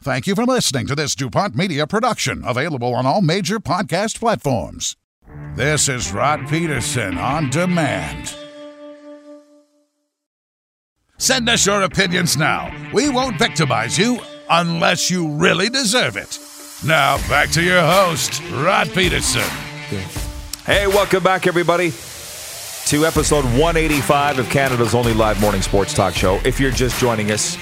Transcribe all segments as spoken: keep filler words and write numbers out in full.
Thank you for listening to this DuPont Media production, available on all major podcast platforms. This is Rod Peterson on demand. Send us your opinions now. We won't victimize you unless you really deserve it. Now, back to your host, Rod Peterson. Hey, welcome back, everybody, to episode one eighty-five of Canada's only live morning sports talk show. If you're just joining us,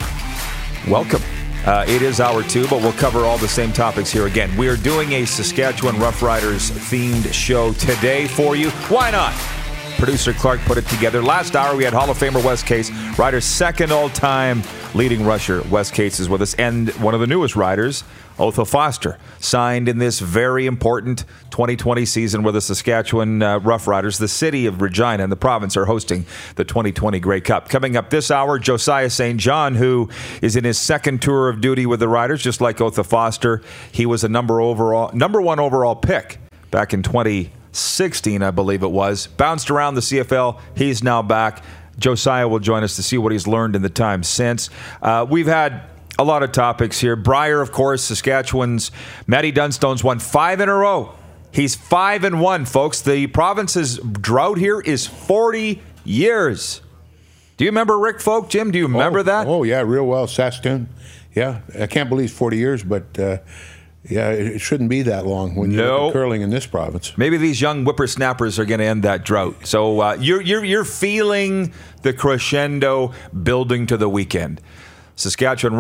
welcome. Uh, it is hour two, but we'll cover all the same topics here again. We are doing a Saskatchewan Roughriders themed show today for you. Why not? Producer Clark put it together. Last hour, we had Hall of Famer Wes Case, Riders' second all-time leading rusher. Wes Case is with us, and one of the newest riders, Otho Foster, signed in this very important twenty twenty season where the Saskatchewan uh, Roughriders, the city of Regina and the province, are hosting the twenty twenty Grey Cup. Coming up this hour, Josiah Saint John, who is in his second tour of duty with the Riders, just like Otho Foster. He was a number overall, number one overall pick back in twenty sixteen, I believe it was. Bounced around the C F L. He's now back. Josiah will join us to see what he's learned in the time since. Uh, we've had a lot of topics here. Brier, of course, Saskatchewan's Matty Dunstone's won five in a row. He's five and one, folks. The province's drought here is forty years. Do you remember Rick Folk, Jim? Do you remember oh, that? Oh, yeah, real well. Saskatoon. Yeah, I can't believe forty years, but uh, yeah, it shouldn't be that long when you're No. curling in this province. Maybe these young whippersnappers are going to end that drought. So uh, you're, you're, you're feeling the crescendo building to the weekend. Saskatchewan,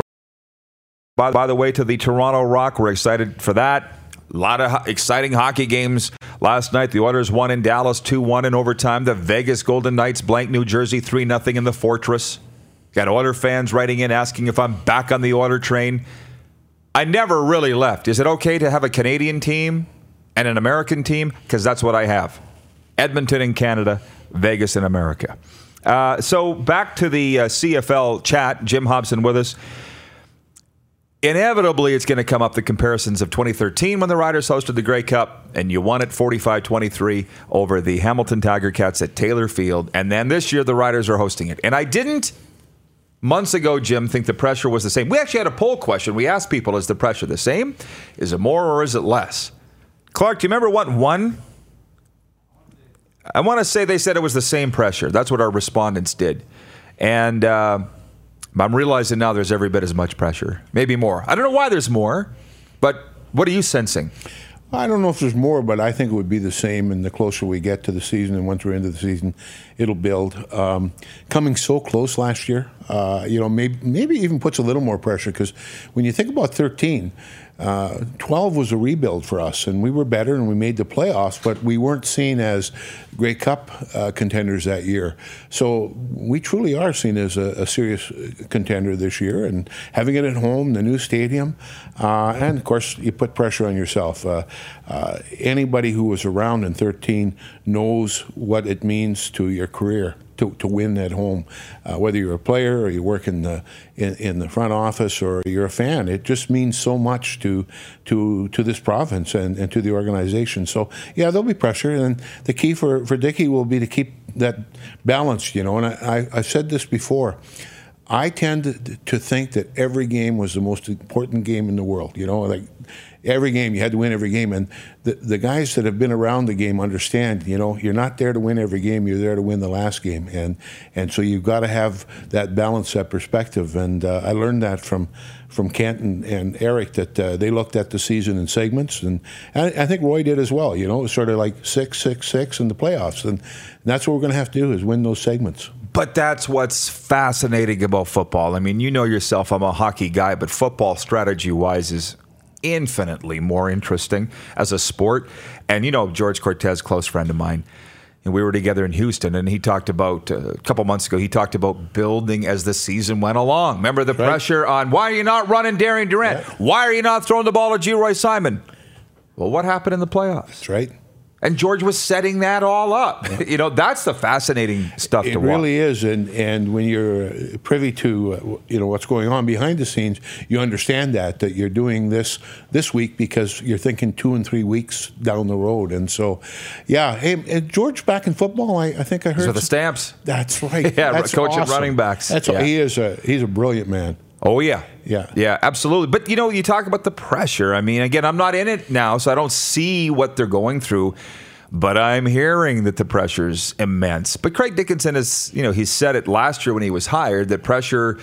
by, by the way, to the Toronto Rock. We're excited for that. A lot of ho- exciting hockey games last night. The Oilers won in Dallas two one in overtime. The Vegas Golden Knights blanked New Jersey three nothing in the Fortress. Got Oiler fans writing in asking if I'm back on the Oiler train. I never really left. Is it okay to have a Canadian team and an American team? Because that's what I have. Edmonton in Canada, Vegas in America. Uh, so back to the uh, C F L chat. Jim Hobson with us. Inevitably, it's going to come up the comparisons of twenty thirteen when the Riders hosted the Grey Cup, and you won it forty-five twenty-three over the Hamilton Tiger Cats at Taylor Field. And then this year, the Riders are hosting it. And I didn't, months ago, Jim, think the pressure was the same. We actually had a poll question. We asked people, is the pressure the same? Is it more or is it less? Clark, do you remember what won? I want to say they said it was the same pressure. That's what our respondents did. And uh, I'm realizing now there's every bit as much pressure, maybe more. I don't know why there's more, but what are you sensing? I don't know if there's more, but I think it would be the same. And the closer we get to the season, and once we're into the season, it'll build. Um, coming so close last year, uh, you know, maybe maybe even puts a little more pressure, because when you think about thirteen, uh, twelve was a rebuild for us, and we were better and we made the playoffs, but we weren't seen as Grey Cup uh, contenders that year. So we truly are seen as a, a serious contender this year, and having it at home, the new stadium, uh, and of course you put pressure on yourself. Uh, uh, anybody who was around in thirteen knows what it means to your career to, to win at home, uh, whether you're a player or you work in the in, in the front office or you're a fan. It just means so much to to to this province and, and to the organization. So yeah, there'll be pressure, and the key for for Dickie will be to keep that balanced. You know, and I, I I've said this before. I tend to think that every game was the most important game in the world. You know, like every game, you had to win every game. And the, the guys that have been around the game understand, you know, you're not there to win every game, you're there to win the last game. And and so you've got to have that balance, that perspective. And uh, I learned that from from Kent and, and Eric, that uh, they looked at the season in segments. And I, I think Roy did as well. You know, it was sort of like six, six, six in the playoffs. And that's what we're going to have to do, is win those segments. But that's what's fascinating about football. I mean, you know yourself, I'm a hockey guy, but football strategy-wise is infinitely more interesting as a sport. And, you know, George Cortez, close friend of mine, and we were together in Houston, and he talked about, uh, a couple months ago, he talked about building as the season went along. Remember the right. pressure on, why are you not running Darian Durant? Right. Why are you not throwing the ball to G-Roy Simon? Well, what happened in the playoffs? That's right. And George was setting that all up. Yeah. You know, that's the fascinating stuff it to watch. It really is. And, and when you're privy to, uh, you know, what's going on behind the scenes, you understand that, that you're doing this this week because you're thinking two and three weeks down the road. And so, yeah. Hey, George back in football, I, I think I heard. These are the Stamps. That's right. Yeah, that's coach awesome. of running backs. That's yeah. He is a, he's a brilliant man. Oh, yeah. Yeah. Yeah, absolutely. But, you know, you talk about the pressure. I mean, again, I'm not in it now, so I don't see what they're going through. But I'm hearing that the pressure's immense. But Craig Dickinson has, you know, he said it last year when he was hired, that pressure,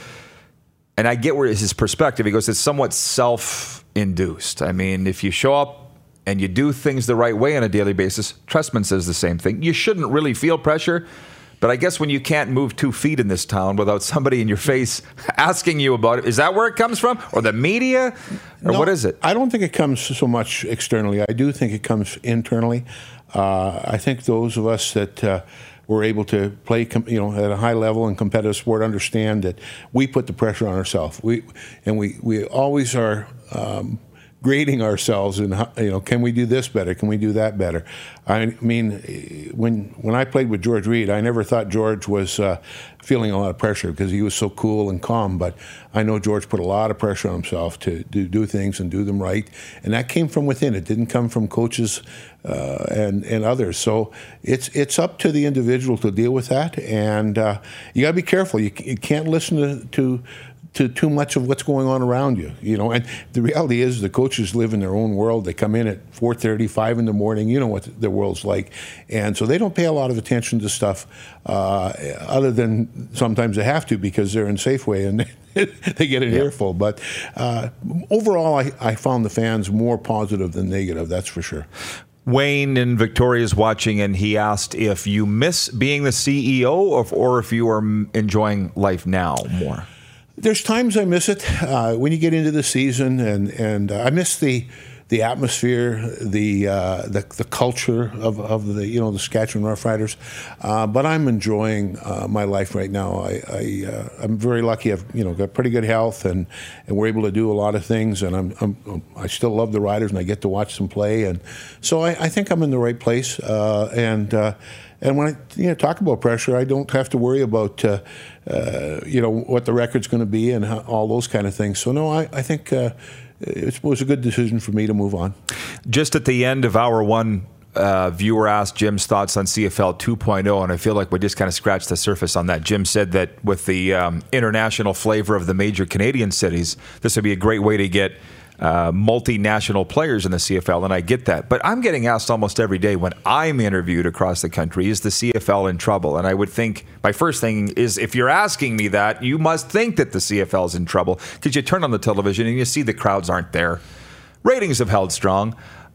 and I get where his perspective, he goes, it's somewhat self-induced. I mean, if you show up and you do things the right way on a daily basis, Trestman says the same thing. You shouldn't really feel pressure. But I guess when you can't move two feet in this town without somebody in your face asking you about it, is that where it comes from? Or the media? Or no, what is it? I don't think it comes so much externally. I do think it comes internally. Uh, I think those of us that uh, were able to play, com- you know, at a high level in competitive sport understand that we put the pressure on ourselves. We and we we always are. Um, grading ourselves and, you know, can we do this better? Can we do that better? I mean, when when I played with George Reed, I never thought George was uh, feeling a lot of pressure because he was so cool and calm. But I know George put a lot of pressure on himself to do, do things and do them right. And that came from within. It didn't come from coaches uh, and, and others. So it's it's up to the individual to deal with that. And uh, you got to be careful. You, you can't listen to, to to too much of what's going on around you, you know. And the reality is the coaches live in their own world. They come in at four thirty, five in the morning. You know what the world's like. And so they don't pay a lot of attention to stuff uh, other than sometimes they have to because they're in Safeway and they get an yeah. earful. But uh, overall, I, I found the fans more positive than negative, that's for sure. Wayne in Victoria is watching, and he asked if you miss being the C E O or, or if you are enjoying life now more. There's times I miss it uh, when you get into the season, and and uh, I miss the the atmosphere, the uh, the, the culture of, of the you know the Saskatchewan Roughriders. Uh, but I'm enjoying uh, my life right now. I, I uh, I'm very lucky. I've you know got pretty good health, and, and we're able to do a lot of things. And I'm, I'm I still love the Riders, and I get to watch them play. And so I, I think I'm in the right place. Uh, and uh, and when I you know talk about pressure, I don't have to worry about. Uh, Uh, you know, what the record's going to be and how, all those kind of things. So, no, I, I think uh, it was a good decision for me to move on. Just at the end of hour one, uh, viewer asked Jim's thoughts on C F L two point oh, and I feel like we just kind of scratched the surface on that. Jim said that with the um, international flavor of the major Canadian cities, this would be a great way to get Uh, multinational players in the C F L, and I get that. But I'm getting asked almost every day when I'm interviewed across the country, is the C F L in trouble? And I would think my first thing is, if you're asking me that, you must think that the C F L is in trouble, because you turn on the television and you see the crowds aren't there. Ratings have held strong.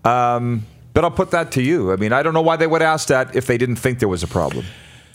Um, but I'll put that to you. I mean, I don't know why they would ask that if they didn't think there was a problem.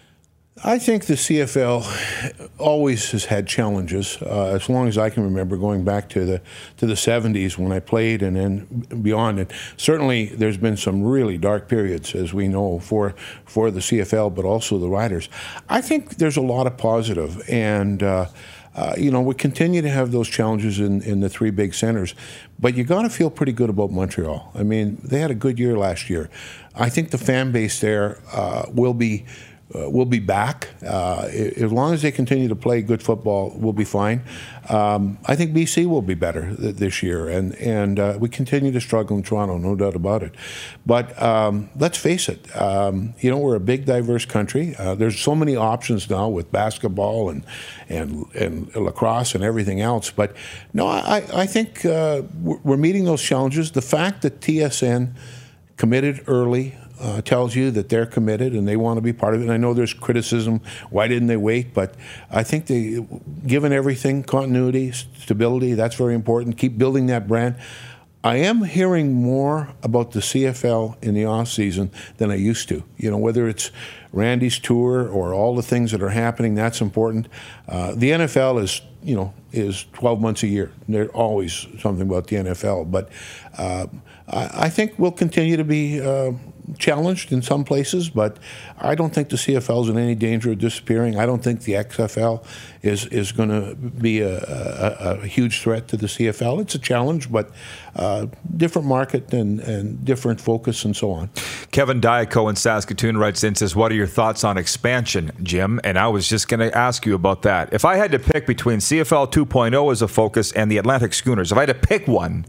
I think the C F L always has had challenges, uh, as long as I can remember, going back to the to the seventies when I played and then beyond. And certainly there's been some really dark periods, as we know, for for the C F L, but also the Riders. I think there's a lot of positive, and uh, uh, you know, we continue to have those challenges in, in the three big centers, but you got to feel pretty good about Montreal. I mean, they had a good year last year. I think the fan base there uh, will be. Uh, we'll be back. Uh, as long as they continue to play good football, we'll be fine. Um, I think B C will be better th- this year, and and uh, we continue to struggle in Toronto, no doubt about it. But um, let's face it, um, you know, we're a big, diverse country. Uh, there's so many options now with basketball and and and lacrosse and everything else. But no, I I think uh, we're meeting those challenges. The fact that T S N committed early. Uh, tells you that they're committed and they want to be part of it. And I know there's criticism, why didn't they wait? But I think they, given everything, continuity, stability, that's very important. Keep building that brand. I am hearing more about the C F L in the off season than I used to. You know, whether it's Randy's tour or all the things that are happening, that's important. Uh, the N F L is, you know, is twelve months a year. There's always something about the N F L. But uh, I, I think we'll continue to be uh, challenged in some places, but I don't think the C F L is in any danger of disappearing. I don't think the X F L is is going to be a, a, a huge threat to the C F L. It's a challenge, but uh, different market and, and different focus and so on. Kevin Diaco in Saskatoon writes in, says, what are your thoughts on expansion, Jim? And I was just going to ask you about that. If I had to pick between C F L two point oh as a focus and the Atlantic Schooners, if I had to pick one,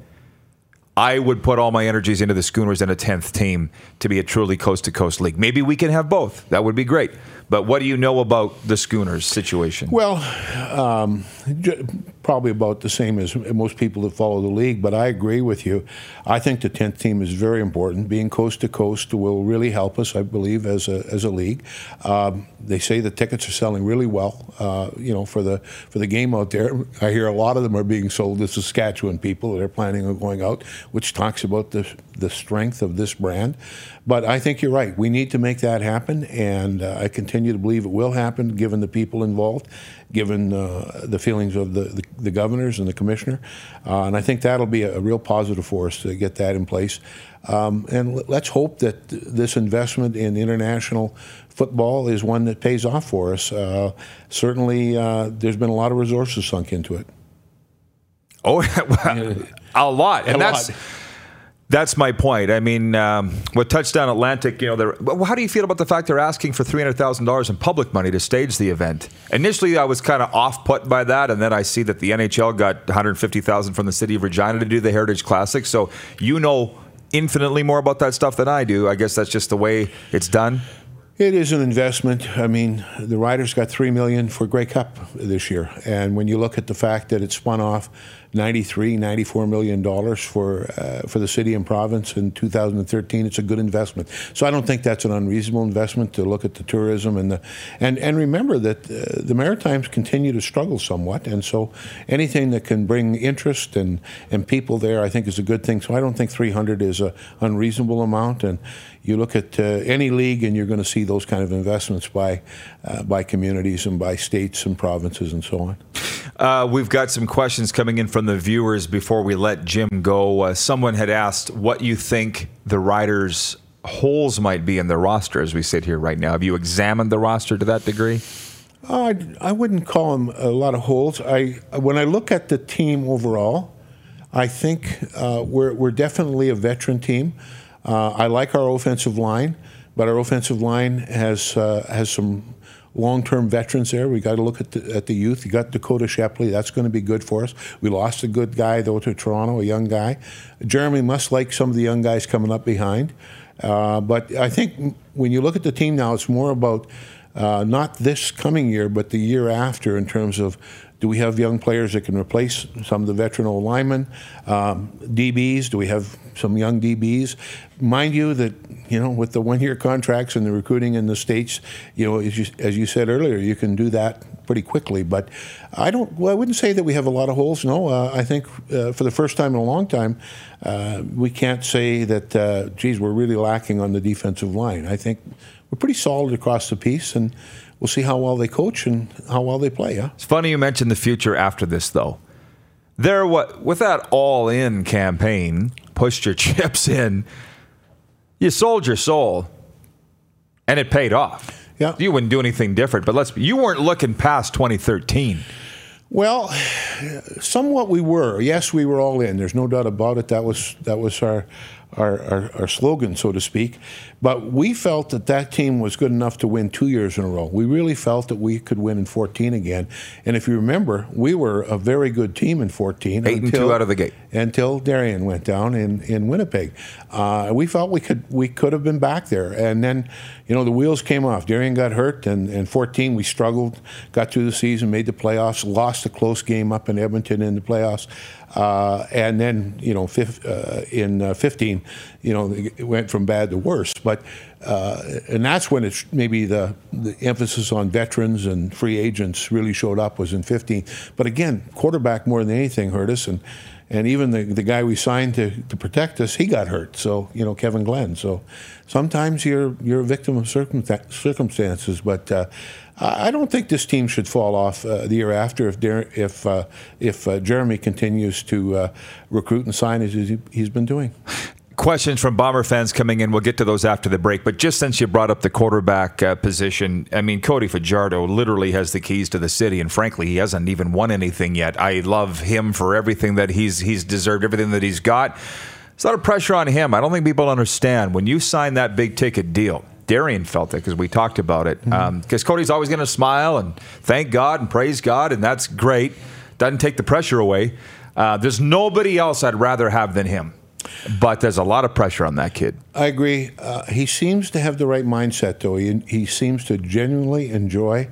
I would put all my energies into the Schooners and a tenth team to be a truly coast-to-coast league. Maybe we can have both. That would be great. But what do you know about the Schooners situation? Well, um, probably about the same as most people that follow the league, but I agree with you. I think the tenth team is very important. Being coast to coast will really help us, I believe, as a as a league. Um, they say the tickets are selling really well, uh, you know, for the for the game out there. I hear a lot of them are being sold to Saskatchewan people that are planning on going out, which talks about the the strength of this brand. But I think you're right. We need to make that happen, and uh, I continue to believe it will happen, given the people involved, given uh, the feelings of the, the, the governors and the commissioner. Uh, and I think that'll be a, a real positive for us to get that in place. Um, and l- let's hope that th- this investment in international football is one that pays off for us. Uh, certainly, uh, there's been a lot of resources sunk into it. Oh, a lot. And a that's... lot. That's my point. I mean, um, with Touchdown Atlantic, you know, they're, how do you feel about the fact they're asking for three hundred thousand dollars in public money to stage the event? Initially, I was kind of off-put by that, and then I see that the N H L got one hundred fifty thousand dollars from the city of Regina to do the Heritage Classic. So you know infinitely more about that stuff than I do. I guess that's just the way it's done. It is an investment. I mean, the Riders got three million dollars for Grey Cup this year, and when you look at the fact that it spun off ninety-three, ninety-four million dollars for uh, for the city and province in two thousand thirteen, it's a good investment. So I don't think that's an unreasonable investment to look at the tourism and the and and remember that uh, the Maritimes continue to struggle somewhat, and so anything that can bring interest and and people there, I think, is a good thing. So I don't think three hundred is a unreasonable amount. And you look at uh, any league, and you're going to see those kind of investments by uh, by communities and by states and provinces and so on. Uh, we've got some questions coming in from the viewers before we let Jim go. Uh, someone had asked what you think the Riders' holes might be in their roster as we sit here right now. Have you examined the roster to that degree? Uh, I wouldn't call them a lot of holes. I when I look at the team overall, I think uh, we're we're definitely a veteran team. Uh, I like our offensive line, but our offensive line has uh, has some long-term veterans there. We got to look at the, at the youth. You got Dakota Shepley. That's going to be good for us. We lost a good guy, though, to Toronto, a young guy. Jeremy must like some of the young guys coming up behind. Uh, but I think when you look at the team now, it's more about uh, not this coming year, but the year after in terms of do we have young players that can replace some of the veteran old linemen? Um, D Bs, do we have some young D Bs? Mind you that, you know, with the one-year contracts and the recruiting in the States, you know, as you, as you said earlier, you can do that pretty quickly. But I don't, well, I wouldn't say that we have a lot of holes. No, uh, I think uh, for the first time in a long time, uh, we can't say that, uh, geez, we're really lacking on the defensive line. I think we're pretty solid across the piece, and we'll see how well they coach and how well they play. Yeah. It's funny you mentioned the future after this, though. There, what with that all-in campaign, pushed your chips in. You sold your soul, and it paid off. Yeah. You wouldn't do anything different, but let's. You weren't looking past twenty thirteen. Well, somewhat we were. Yes, we were all in. There's no doubt about it. That was that was our our, our, our slogan, so to speak. But we felt that that team was good enough to win two years in a row. We really felt that we could win in fourteen again. And if you remember, we were a very good team in fourteen. Eight until, and two out of the gate. Until Darian went down in, in Winnipeg. Uh, we felt we could we could have been back there. And then, you know, the wheels came off. Darian got hurt, and in fourteen we struggled, got through the season, made the playoffs, lost a close game up in Edmonton in the playoffs. Uh, and then, you know, fif- uh, in uh, fifteen, you know, it went from bad to worse. But uh, and that's when it's maybe the, the emphasis on veterans and free agents really showed up was in fifteen. But again, quarterback more than anything hurt us, and and even the the guy we signed to, to protect us, he got hurt. So, you know, Kevin Glenn. So sometimes you're you're a victim of circumsta- circumstances, but. Uh, I don't think this team should fall off uh, the year after if Dar- if uh, if uh, Jeremy continues to uh, recruit and sign as he, he's been doing. Questions from Bomber fans coming in. We'll get to those after the break. But just since you brought up the quarterback uh, position, I mean, Cody Fajardo literally has the keys to the city, and frankly, he hasn't even won anything yet. I love him for everything that he's he's deserved, everything that he's got. There's a lot of pressure on him. I don't think people understand when you sign that big ticket deal. Darian felt it because we talked about it. Because mm-hmm. um, Cody's always going to smile and thank God and praise God, and that's great. Doesn't take the pressure away. Uh, there's nobody else I'd rather have than him. But there's a lot of pressure on that kid. I agree. Uh, he seems to have the right mindset, though. He, he seems to genuinely enjoy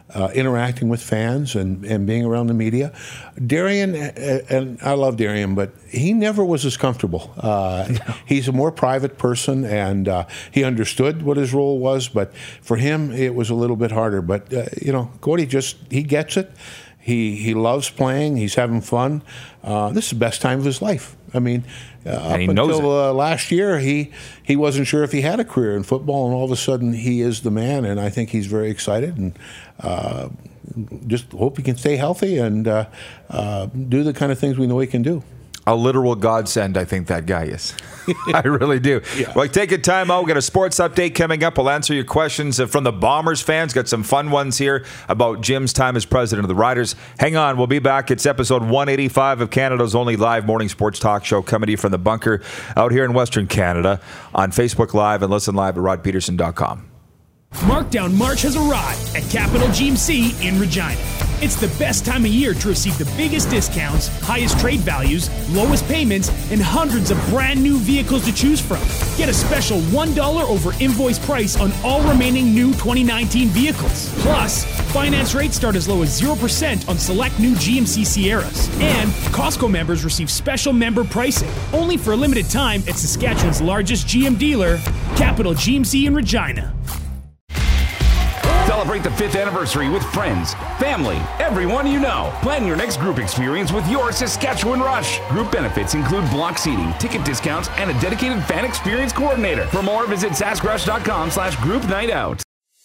uh, interacting with fans and, and being around the media. Darian, and I love Darian, but he never was as comfortable. Uh, no. He's a more private person, and uh, he understood what his role was, but for him, it was a little bit harder. But, uh, you know, Cody just, he gets it. He he loves playing. He's having fun. Uh, this is the best time of his life. I mean, uh, up until uh, last year, he he wasn't sure if he had a career in football, and all of a sudden, he is the man. And I think he's very excited, and uh, just hope he can stay healthy and uh, uh, do the kind of things we know he can do. A literal godsend, I think that guy is. I really do. Yeah. Well, take a time out. We've got a sports update coming up. We'll answer your questions from the Bombers fans. Got some fun ones here about Jim's time as president of the Riders. Hang on. We'll be back. It's episode one eighty-five of Canada's only live morning sports talk show, coming to you from the bunker out here in Western Canada on Facebook Live and listen live at rod peterson dot com. Markdown March has arrived at Capital G M C in Regina. It's the best time of year to receive the biggest discounts, highest trade values, lowest payments, and hundreds of brand new vehicles to choose from. Get a special one dollar over invoice price on all remaining new twenty nineteen vehicles. Plus, finance rates start as low as zero percent on select new G M C Sierras. And Costco members receive special member pricing. Only for a limited time at Saskatchewan's largest G M dealer, Capital G M C in Regina. Celebrate the fifth anniversary with friends, family, everyone you know. Plan your next group experience with your Saskatchewan Rush. Group benefits include block seating, ticket discounts, and a dedicated fan experience coordinator. For more, visit saskrush.com slash group night out.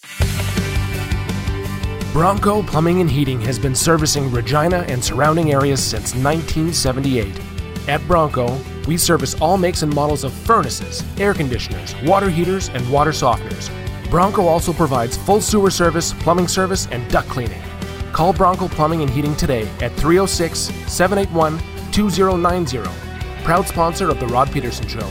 Bronco Plumbing and Heating has been servicing Regina and surrounding areas since nineteen seventy-eight. At Bronco, we service all makes and models of furnaces, air conditioners, water heaters, and water softeners. Bronco also provides full sewer service, plumbing service, and duct cleaning. Call Bronco Plumbing and Heating today at three oh six, seven eight one, two oh nine oh. Proud sponsor of The Rod Peterson Show.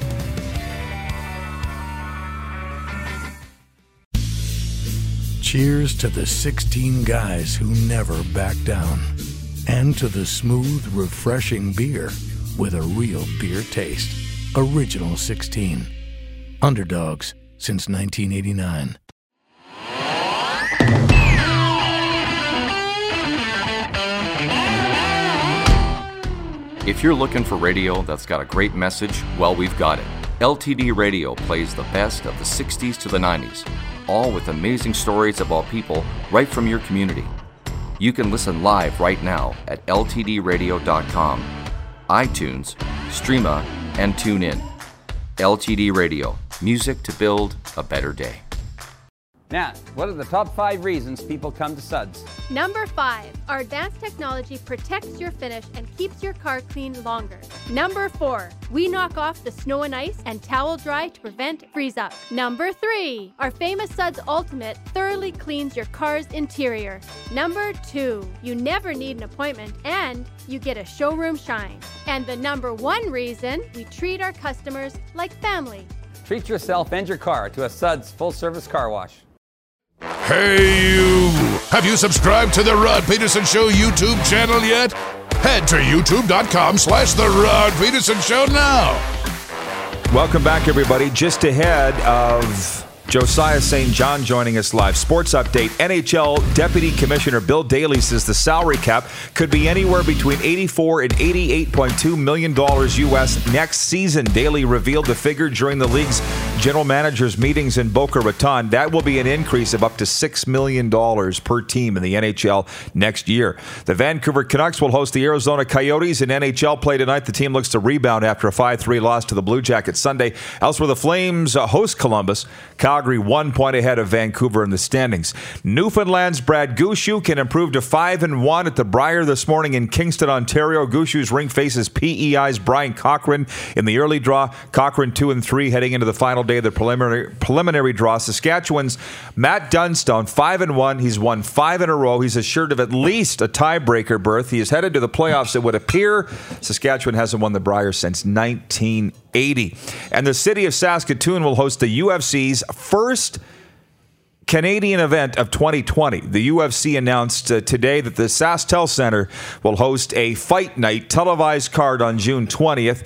Cheers to the sixteen guys who never back down. And to the smooth, refreshing beer with a real beer taste. Original sixteen. Underdogs. Since nineteen eighty-nine. If you're looking for radio that's got a great message, well, we've got it. L T D Radio plays the best of the sixties to the nineties, all with amazing stories about people right from your community. You can listen live right now at L T D radio dot com, iTunes, Streama, and TuneIn. L T D Radio. Music to build a better day. Now, what are the top five reasons people come to Suds? Number five, our advanced technology protects your finish and keeps your car clean longer. Number four, we knock off the snow and ice and towel dry to prevent freeze up. Number three, our famous Suds Ultimate thoroughly cleans your car's interior. Number two, you never need an appointment and you get a showroom shine. And the number one reason, we treat our customers like family. Treat yourself and your car to a Suds full-service car wash. Hey, you! Have you subscribed to the Rod Peterson Show YouTube channel yet? Head to youtube.com slash the Rod Peterson Show now. Welcome back, everybody. Just ahead of Josiah Saint John joining us live. Sports update. N H L Deputy Commissioner Bill Daly says the salary cap could be anywhere between eighty-four and eighty-eight point two million dollars U S next season. Daly revealed the figure during the league's general managers meetings in Boca Raton. That will be an increase of up to six million dollars per team in the N H L next year. The Vancouver Canucks will host the Arizona Coyotes in N H L play tonight. The team looks to rebound after a five three loss to the Blue Jackets Sunday. Elsewhere, the Flames host Columbus. Calgary one point ahead of Vancouver in the standings. Newfoundland's Brad Gushue can improve to five and one at the Brier this morning in Kingston, Ontario. Gushue's ring faces P E I's Brian Cochran in the early draw. Cochran two and three heading into the final day of the preliminary preliminary draw. Saskatchewan's Matt Dunstone five and one. He's won five in a row. He's assured of at least a tiebreaker berth. He is headed to the playoffs. It would appear Saskatchewan hasn't won the Brier since nineteen eighty. And the city of Saskatoon will host the U F C's first Canadian event of twenty twenty. The U F C announced uh, today that the SaskTel Center will host a fight night televised card on June twentieth.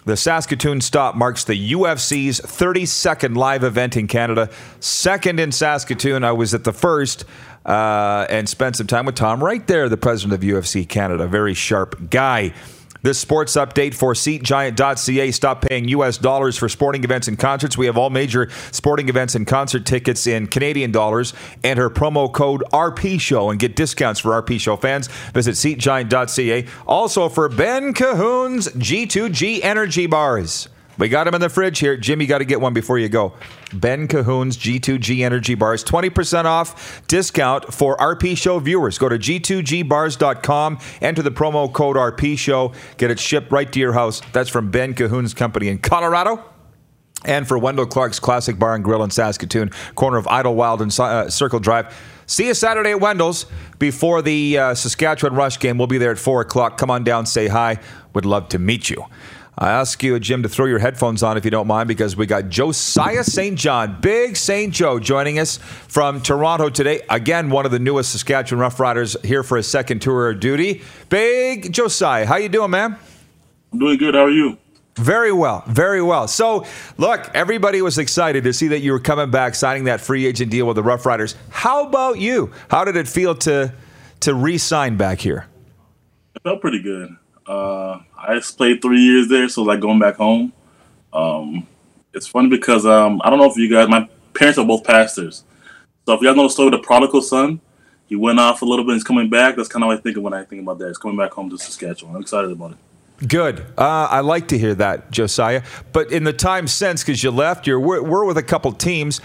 The Saskatoon stop marks the U F C's thirty-second live event in Canada. Second in Saskatoon. I was at the first uh, and spent some time with Tom Wright there, the president of U F C Canada. Very sharp guy. This sports update for Seat Giant dot C A. Stop paying U S dollars for sporting events and concerts. We have all major sporting events and concert tickets in Canadian dollars. Enter promo code R P Show and get discounts for R P Show fans. Visit Seat Giant dot C A. Also for Ben Cahoon's G two G Energy Bars. We got them in the fridge here. Jim, you got to get one before you go. Ben Cahoon's G two G Energy Bars. twenty percent off discount for R P Show viewers. Go to G two G bars dot com. Enter the promo code R P Show. Get it shipped right to your house. That's from Ben Cahoon's company in Colorado. And for Wendell Clark's Classic Bar and Grill in Saskatoon, corner of Idlewild and uh, Circle Drive. See you Saturday at Wendell's before the uh, Saskatchewan Rush game. We'll be there at four o'clock. Come on down, say hi. Would love to meet you. I ask you, Jim, to throw your headphones on if you don't mind, because we got Josiah Saint John, Big Saint Joe, joining us from Toronto today. Again, one of the newest Saskatchewan Roughriders here for a second tour of duty. Big Josiah, how you doing, man? I'm doing good. How are you? Very well, very well. So, look, everybody was excited to see that you were coming back, signing that free agent deal with the Roughriders. How about you? How did it feel to to re-sign back here? It felt pretty good. Uh, I just played three years there, so like going back home. Um, it's funny because um, I don't know if you guys, my parents are both pastors. So if you guys know the story of the prodigal son, he went off a little bit and he's coming back. That's kind of what I think of when I think about that. He's coming back home to Saskatchewan. I'm excited about it. Good. Uh, I like to hear that, Josiah. But in the time since, because you left, you're we're, we're with a couple teams.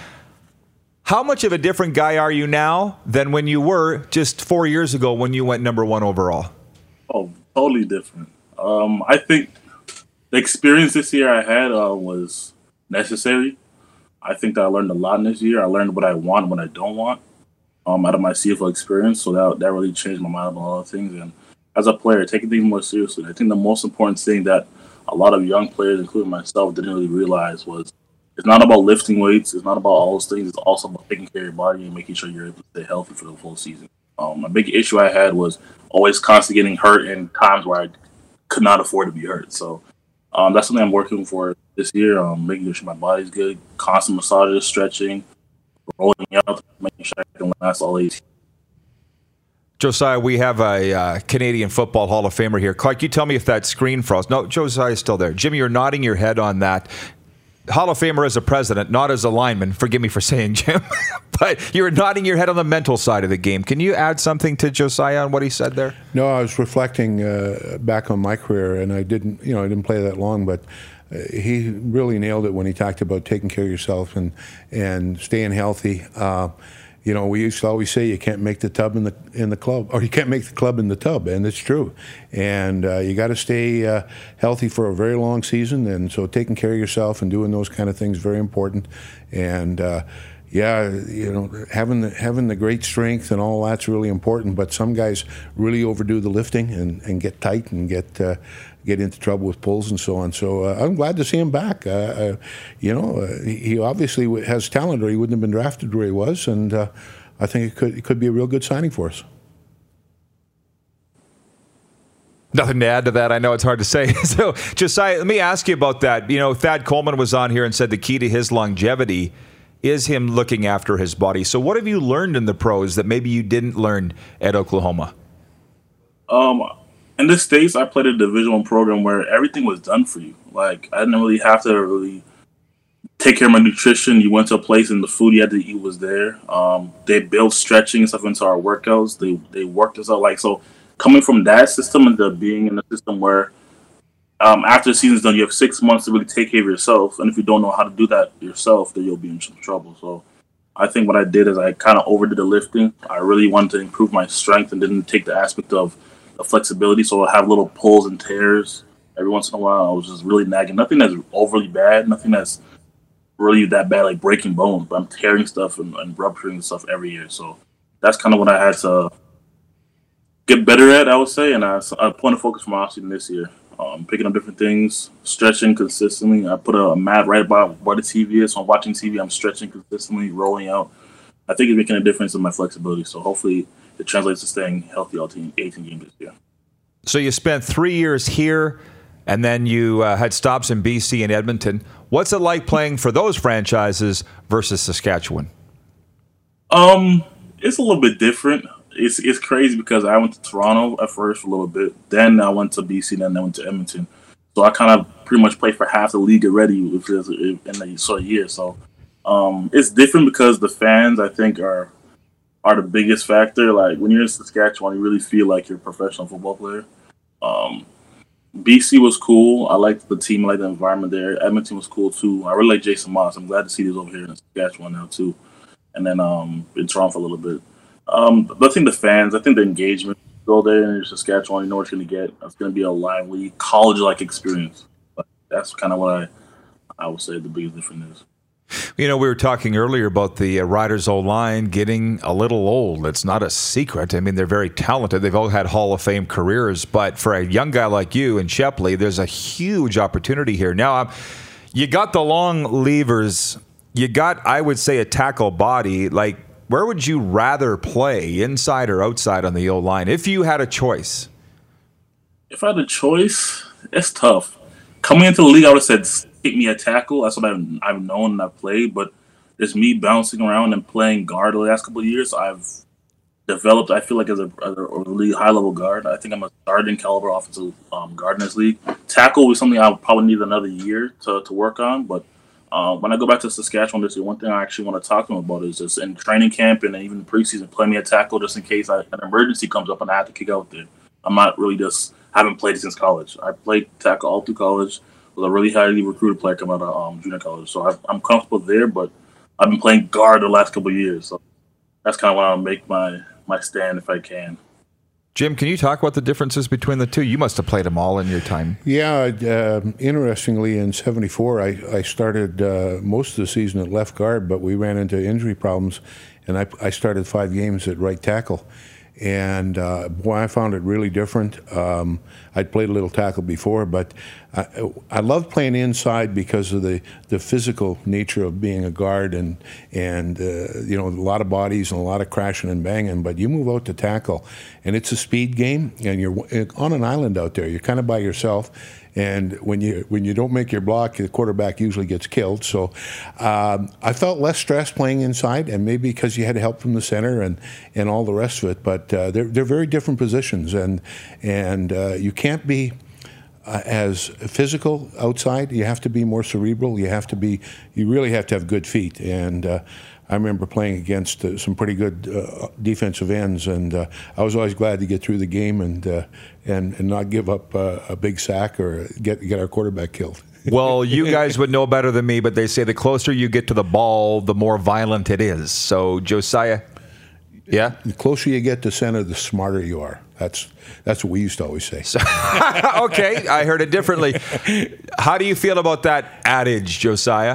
How much of a different guy are you now than when you were just four years ago when you went number one overall? Oh, totally different. Um, I think the experience this year I had uh, was necessary. I think that I learned a lot in this year. I learned what I want and what I don't want um, out of my C F L experience. So that that really changed my mind about a lot of things. And as a player, taking things more seriously. I think the most important thing that a lot of young players, including myself, didn't really realize was it's not about lifting weights. It's not about all those things. It's also about taking care of your body and making sure you're able to stay healthy for the full season. Um, a big issue I had was always constantly getting hurt in times where I could not afford to be hurt. So um, that's something I'm working for this year, um, making sure my body's good, constant massages, stretching, rolling out, making sure I can last all eight. Josiah, we have a uh, Canadian Football Hall of Famer here. Clark, you tell me if that screen froze. No, Josiah's still there. Jimmy, you're nodding your head on that. Hall of Famer as a president, not as a lineman. Forgive me for saying, Jim. But you were nodding your head on the mental side of the game. Can you add something to Josiah on what he said there? No, I was reflecting uh, back on my career, and I didn't, you know, I didn't play that long, but uh, he really nailed it when he talked about taking care of yourself and and staying healthy. Uh, you know, we used to always say you can't make the tub in the in the club, or you can't make the club in the tub, and it's true. And uh, you got to stay uh, healthy for a very long season, and so taking care of yourself and doing those kind of things is very important. And uh, yeah, you know, having the having the great strength and all that's really important. But some guys really overdo the lifting and, and get tight and get. Uh, get into trouble with pulls and so on. So uh, I'm glad to see him back. Uh, uh, you know, uh, he obviously has talent, or he wouldn't have been drafted where he was, and uh, I think it could it could be a real good signing for us. Nothing to add to that. I know it's hard to say. So, Josiah, let me ask you about that. You know, Thad Coleman was on here and said the key to his longevity is him looking after his body. So what have you learned in the pros that maybe you didn't learn at Oklahoma? Um. In the States, I played a Division One program where everything was done for you. Like, I didn't really have to really take care of my nutrition. You went to a place and the food you had to eat was there. Um, they built stretching and stuff into our workouts. They they worked us out. Like, so coming from that system into being in a system where um, after the season's done, you have six months to really take care of yourself. And if you don't know how to do that yourself, then you'll be in some trouble. So I think what I did is I kind of overdid the lifting. I really wanted to improve my strength and didn't take the aspect of flexibility, so I have little pulls and tears every once in a while. I was just really nagging. Nothing that's overly bad, nothing that's really that bad, like breaking bones, but I'm tearing stuff and, and rupturing stuff every year. So that's kind of what I had to get better at, I would say, and I, I point of focus from my offseason this year. Um, picking up different things, stretching consistently. I put a, a mat right by where the T V is, so I'm watching T V, I'm stretching consistently, rolling out. I think it's making a difference in my flexibility, so hopefully it translates to staying healthy all team, eighteen games this year. So you spent three years here and then you uh, had stops in B C and Edmonton. What's it like playing for those franchises versus Saskatchewan? Um, it's a little bit different. It's it's crazy because I went to Toronto at first for a little bit. Then I went to B C, then I went to Edmonton. So I kind of pretty much played for half the league already in the sort of year. So um, it's different because the fans, I think, are are the biggest factor. Like when you're in Saskatchewan, you really feel like you're a professional football player. Um, B C was cool. I liked the team, I liked the environment there. Edmonton was cool too. I really like Jason Moss. I'm glad to see he's over here in Saskatchewan now too. And then um, in Toronto for a little bit. Um, but I think the fans, I think the engagement, go there in Saskatchewan, you know what you're going to get. It's going to be a lively, college-like experience. But that's kind of what I, I would say the biggest difference is. You know, we were talking earlier about the uh, Riders O-line getting a little old. It's not a secret. I mean, they're very talented. They've all had Hall of Fame careers. But for a young guy like you and Shepley, there's a huge opportunity here. Now, um, you got the long levers. You got, I would say, a tackle body. Like, where would you rather play, inside or outside on the O-line, if you had a choice? If I had a choice, it's tough. Coming into the league, I would have said, pick me a tackle. That's what I've, I've known and I've played. But it's me bouncing around and playing guard the last couple of years. I've developed, I feel like, as a, as a really high-level guard. I think I'm a starting caliber offensive um, guard in this league. Tackle was something I would probably need another year to, to work on. But uh, when I go back to Saskatchewan this year, one thing I actually want to talk to them about is just in training camp and even preseason, play me a tackle just in case I, an emergency comes up and I have to kick out there. I'm not really just – haven't played since college. I played tackle all through college. Was a really highly recruited player coming out of um, junior college. So I, I'm comfortable there, but I've been playing guard the last couple of years. So that's kind of where I'll make my, my stand if I can. Jim, can you talk about the differences between the two? You must have played them all in your time. Yeah, uh, interestingly, in seventy-four, I, I started uh, most of the season at left guard, but we ran into injury problems, and I, I started five games at right tackle. And, uh, boy, I found it really different. Um, I'd played a little tackle before, but I, I loved playing inside because of the, the physical nature of being a guard and, and uh, you know, a lot of bodies and a lot of crashing and banging. But you move out to tackle, and it's a speed game, and you're on an island out there. You're kind of by yourself. And when you when you don't make your block, the quarterback usually gets killed. So um, I felt less stressed playing inside, and maybe because you had help from the center and, and all the rest of it. But uh, they're they're very different positions, and and uh, you can't be uh, as physical outside. You have to be more cerebral. You have to be. You really have to have good feet. And uh, I remember playing against uh, some pretty good uh, defensive ends, and uh, I was always glad to get through the game and uh, and, and not give up uh, a big sack or get get our quarterback killed. Well, you guys would know better than me, but they say the closer you get to the ball, the more violent it is. So, Josiah, yeah? The closer you get to center, the smarter you are. That's that's what we used to always say. So, okay, I heard it differently. How do you feel about that adage, Josiah?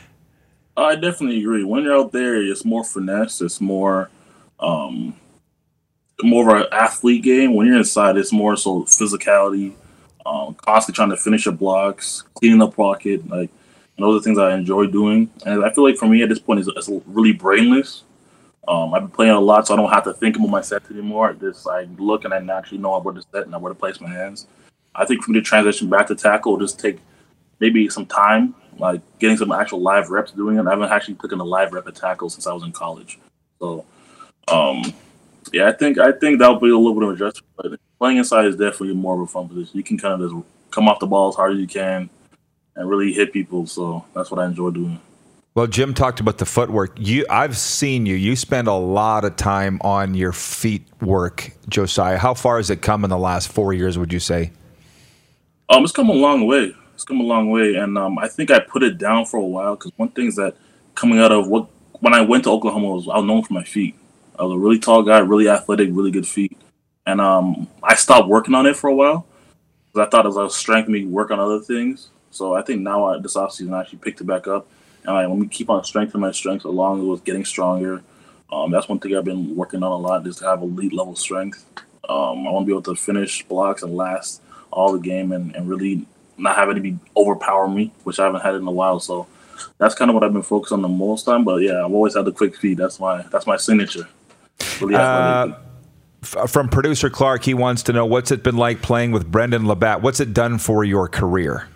I definitely agree. When you're out there, it's more finesse. It's more, um, more of an athlete game. When you're inside, it's more so physicality, um, constantly trying to finish your blocks, cleaning the pocket. Like, and those are things I enjoy doing. And I feel like for me at this point, it's, it's really brainless. Um, I've been playing a lot, so I don't have to think about my sets anymore. I just I look and I naturally know where to set and where to place my hands. I think for me to transition back to tackle will just take maybe some time. Like getting some actual live reps doing it. I haven't actually taken a live rep at tackle since I was in college. So, um, yeah, I think I think that'll be a little bit of an adjustment. But playing inside is definitely more of a fun position. You can kind of just come off the ball as hard as you can and really hit people. So that's what I enjoy doing. Well, Jim talked about the footwork. You, I've seen you. You spend a lot of time on your feet work, Josiah. How far has it come in the last four years, would you say? Um, it's come a long way. It's come a long way, and um, I think I put it down for a while because one thing is that coming out of what when I went to Oklahoma, was I was known for my feet. I was a really tall guy, really athletic, really good feet, and um, I stopped working on it for a while because I thought as I was strengthening me, work on other things. So I think now I, this offseason I actually picked it back up, and I, let me keep on strengthening my strengths along with getting stronger. Um, that's one thing I've been working on a lot, is to have elite level strength. Um, I want to be able to finish blocks and last all the game and, and really not having to be overpower me, which I haven't had in a while. So that's kind of what I've been focused on the most time. But yeah, I've always had the quick feet. That's my that's my signature. Really uh, f- from producer Clark, he wants to know, what's it been like playing with Brendan Labatt? What's it done for your career?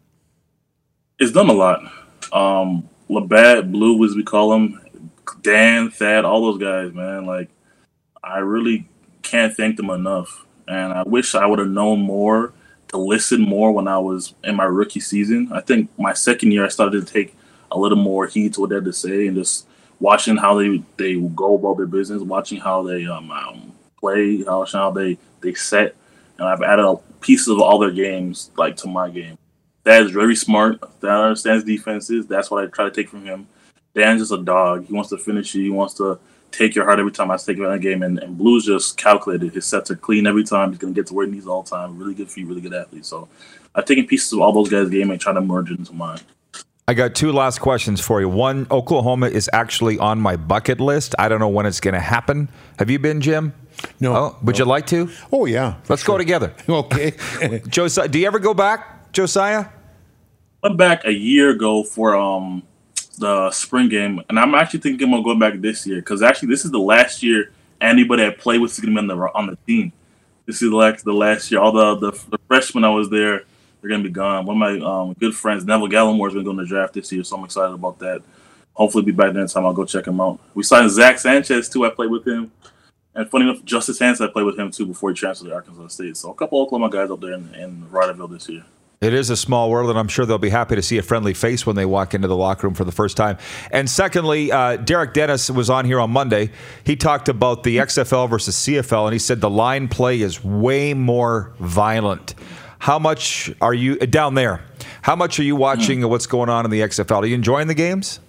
It's done a lot. Um, Labatt, Blue, as we call him, Dan, Thad, all those guys, man. Like, I really can't thank them enough. And I wish I would have known more to listen more when I was in my rookie season. I think my second year I started to take a little more heed to what they had to say and just watching how they they go about their business, watching how they um, um play, how, how they, they set. And I've added pieces of all their games like to my game. That is very smart. That understands defenses. That's what I try to take from him. Dan's just a dog. He wants to finish you. He wants to take your heart every time I take him in a game. And, and Blue's just calculated. His sets are clean every time. He's going to get to where he needs all the time. Really good feet, really good athlete. So I've taken pieces of all those guys' game and try to merge it into mine. I got two last questions for you. One, Oklahoma is actually on my bucket list. I don't know when it's going to happen. Have you been, Jim? No. Oh, would no. you like to? Oh, yeah. Let's sure. go together. Okay. Josiah, do you ever go back, Josiah? I went back a year ago for um the spring game, and I'm actually thinking I'm going back this year because actually this is the last year anybody I played with is going to be on the on the team. This is like the last year. All the, the the freshmen I was there, they're going to be gone. One of my um, good friends, Neville Gallimore, is going to go in the draft this year, so I'm excited about that. Hopefully, be back there in time. I'll go check him out. We signed Zach Sanchez too. I played with him, and funny enough, Justice Hansen, I played with him too before he transferred to Arkansas State. So a couple Oklahoma guys up there in, in Riderville this year. It is a small world, and I'm sure they'll be happy to see a friendly face when they walk into the locker room for the first time. And secondly, uh, Derek Dennis was on here on Monday. He talked about the X F L versus C F L, and he said the line play is way more violent. How much are you, down there, how much are you watching mm. what's going on in the X F L? Are you enjoying the games?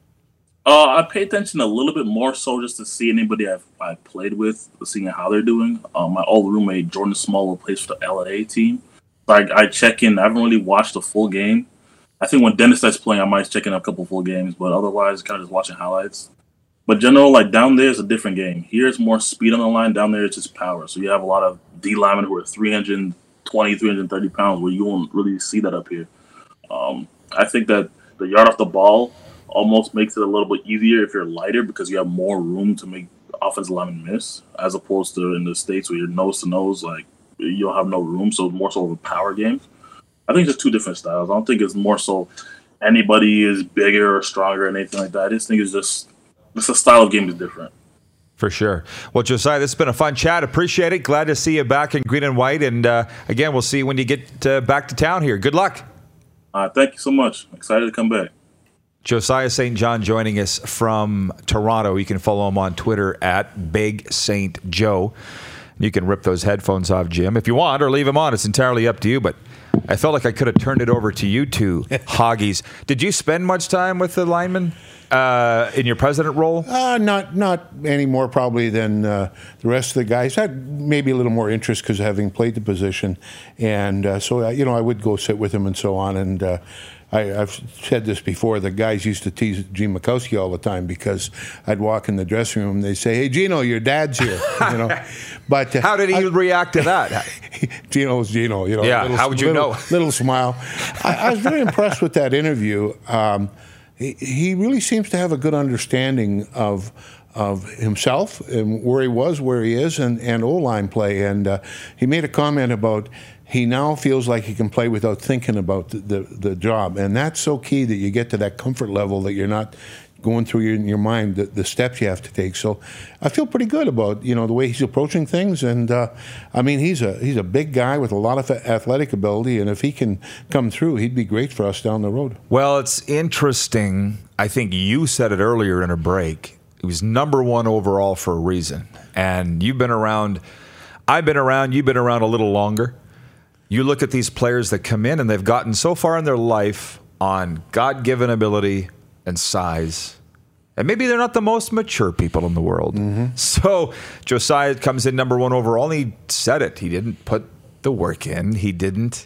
Uh, I pay attention a little bit more so just to see anybody I've, I've played with, seeing how they're doing. Uh, my old roommate, Jordan Small, plays for the L A team. I, I check in. I haven't really watched a full game. I think when Dennis starts playing, I might check in a couple full games, but otherwise, kind of just watching highlights. But general, like down there is a different game. Here it's more speed on the line. Down there it's just power. So you have a lot of D linemen who are three twenty, three thirty pounds, where you won't really see that up here. Um, I think that the yard off the ball almost makes it a little bit easier if you're lighter because you have more room to make offensive linemen miss, as opposed to in the States where you're nose to nose, like. You don't have no room, so it's more so of a power game. I think it's just two different styles. I don't think it's more so anybody is bigger or stronger or anything like that. I just think it's just it's the style of game is different. For sure. Well, Josiah, this has been a fun chat. Appreciate it. Glad to see you back in green and white. And uh, again, we'll see you when you get uh, back to town here. Good luck. Uh, thank you so much. Excited to come back. Josiah Saint John joining us from Toronto. You can follow him on Twitter at Big Saint Joe. You can rip those headphones off, Jim, if you want, or leave them on. It's entirely up to you, but I felt like I could have turned it over to you two hoggies. Did you spend much time with the linemen uh, in your president role? Uh, not not any more probably than uh, the rest of the guys. I had maybe a little more interest because of having played the position. And uh, so, uh, you know, I would go sit with him and so on. And uh, I, I've said this before. The guys used to tease Gene Mikowski all the time because I'd walk in the dressing room and they'd say, "Hey, Gino, your dad's here." You know, but uh, how did he I, react to that? Gino's Gino. You know, yeah. Little, how would you little, know? Little smile. I, I was very impressed with that interview. Um, he, he really seems to have a good understanding of. of himself and where he was, where he is, and, and O-line play. And uh, he made a comment about he now feels like he can play without thinking about the, the, the job. And that's so key that you get to that comfort level that you're not going through your, in your mind the, the steps you have to take. So I feel pretty good about, you know, the way he's approaching things. And, uh, I mean, he's a he's a big guy with a lot of athletic ability. And if he can come through, he'd be great for us down the road. Well, it's interesting. I think you said it earlier in a break. He was number one overall for a reason. And you've been around, I've been around, you've been around a little longer. You look at these players that come in and they've gotten so far in their life on God-given ability and size. And maybe they're not the most mature people in the world. Mm-hmm. So Josiah comes in number one overall, and he said it. He didn't put the work in. He didn't.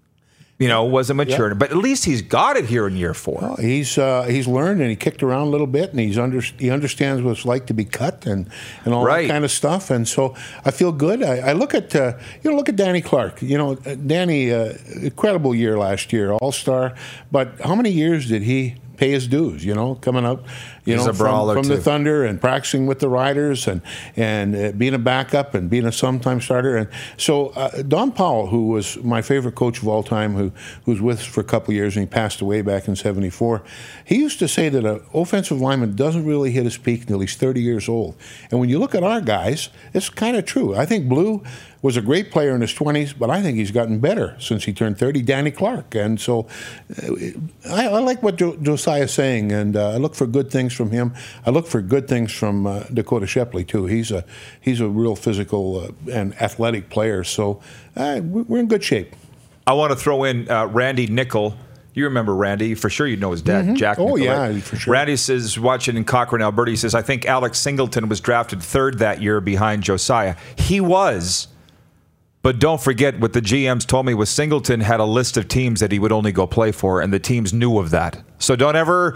You know, wasn't mature, yep. But at least he's got it here in year four. Well, he's uh, he's learned and he kicked around a little bit, and he's under he understands what it's like to be cut and, and all right. that kind of stuff. And so I feel good. I, I look at uh, you know look at Danny Clark. You know, Danny, uh, incredible year last year, All Star. But how many years did he pay his dues. You know, coming out, you He's know, a brawler from, from the too. Thunder and practicing with the Riders and and uh, being a backup and being a sometime starter. And so uh, Don Powell, who was my favorite coach of all time, who who was with us for a couple of years and he passed away back in seventy-four, he used to say that an offensive lineman doesn't really hit his peak until he's thirty years old. And when you look at our guys, it's kind of true. I think Blue was a great player in his twenties, but I think he's gotten better since he turned thirty, Danny Clark. And so uh, I, I like what jo- Josiah's saying, and uh, I look for good things from him. I look for good things from uh, Dakota Shepley, too. He's a he's a real physical uh, and athletic player, so uh, we're in good shape. I want to throw in uh, Randy Nickel. You remember Randy. For sure you know his dad, Mm-hmm. Jack Oh, Nickel. yeah, right? for sure. Randy says, watching in Cochrane, Alberta, he says, I think Alex Singleton was drafted third that year behind Josiah. He was. But don't forget what the G Ms told me was Singleton had a list of teams that he would only go play for, and the teams knew of that. So don't ever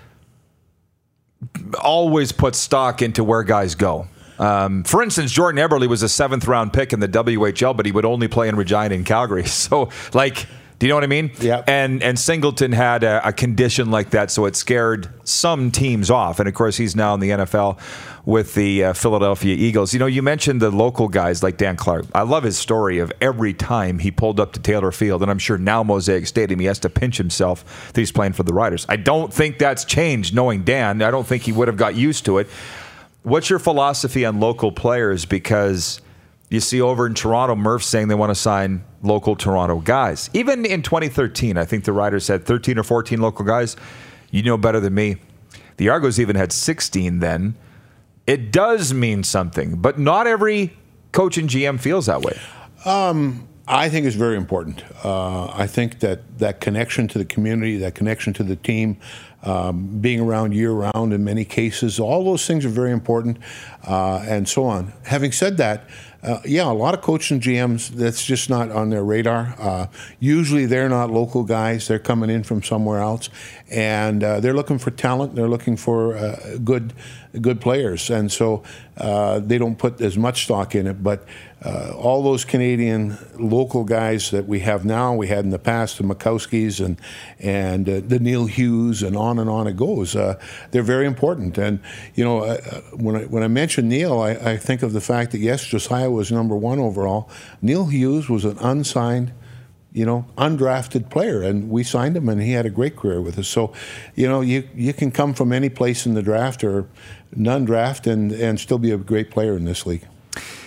always put stock into where guys go. Um, for instance, Jordan Eberle was a seventh round pick in the W H L, but he would only play in Regina and Calgary. So, like, do you know what I mean? Yeah. And and Singleton had a, a condition like that, so it scared some teams off. And of course, he's now in the N F L with the uh, Philadelphia Eagles. You know, you mentioned the local guys like Dan Clark. I love his story of every time he pulled up to Taylor Field, and I'm sure now Mosaic Stadium, he has to pinch himself that he's playing for the Riders. I don't think that's changed, knowing Dan. I don't think he would have got used to it. What's your philosophy on local players? Because you see over in Toronto, Murph saying they want to sign local Toronto guys. Even in twenty thirteen, I think the Riders had thirteen or fourteen local guys. You know better than me. The Argos even had sixteen then. It does mean something, but not every coach and G M feels that way. Um, I think it's very important. Uh, I think that that connection to the community, that connection to the team, um, being around year-round in many cases, all those things are very important, uh, and so on. Having said that, uh, yeah, a lot of coaches and G Ms, that's just not on their radar. Uh, usually they're not local guys. They're coming in from somewhere else, and uh, they're looking for talent. They're looking for uh, good good players, and so uh, they don't put as much stock in it. But uh, all those Canadian local guys that we have now, we had in the past, the Mikowskis and and uh, the Neil Hughes, and on and on it goes. Uh, they're very important. And you know, uh, when I when I mention Neil, I, I think of the fact that yes, Josiah was number one overall. Neil Hughes was an unsigned, you know, undrafted player, and we signed him, and he had a great career with us. So, you know, you you can come from any place in the draft or non-draft and and still be a great player in this league.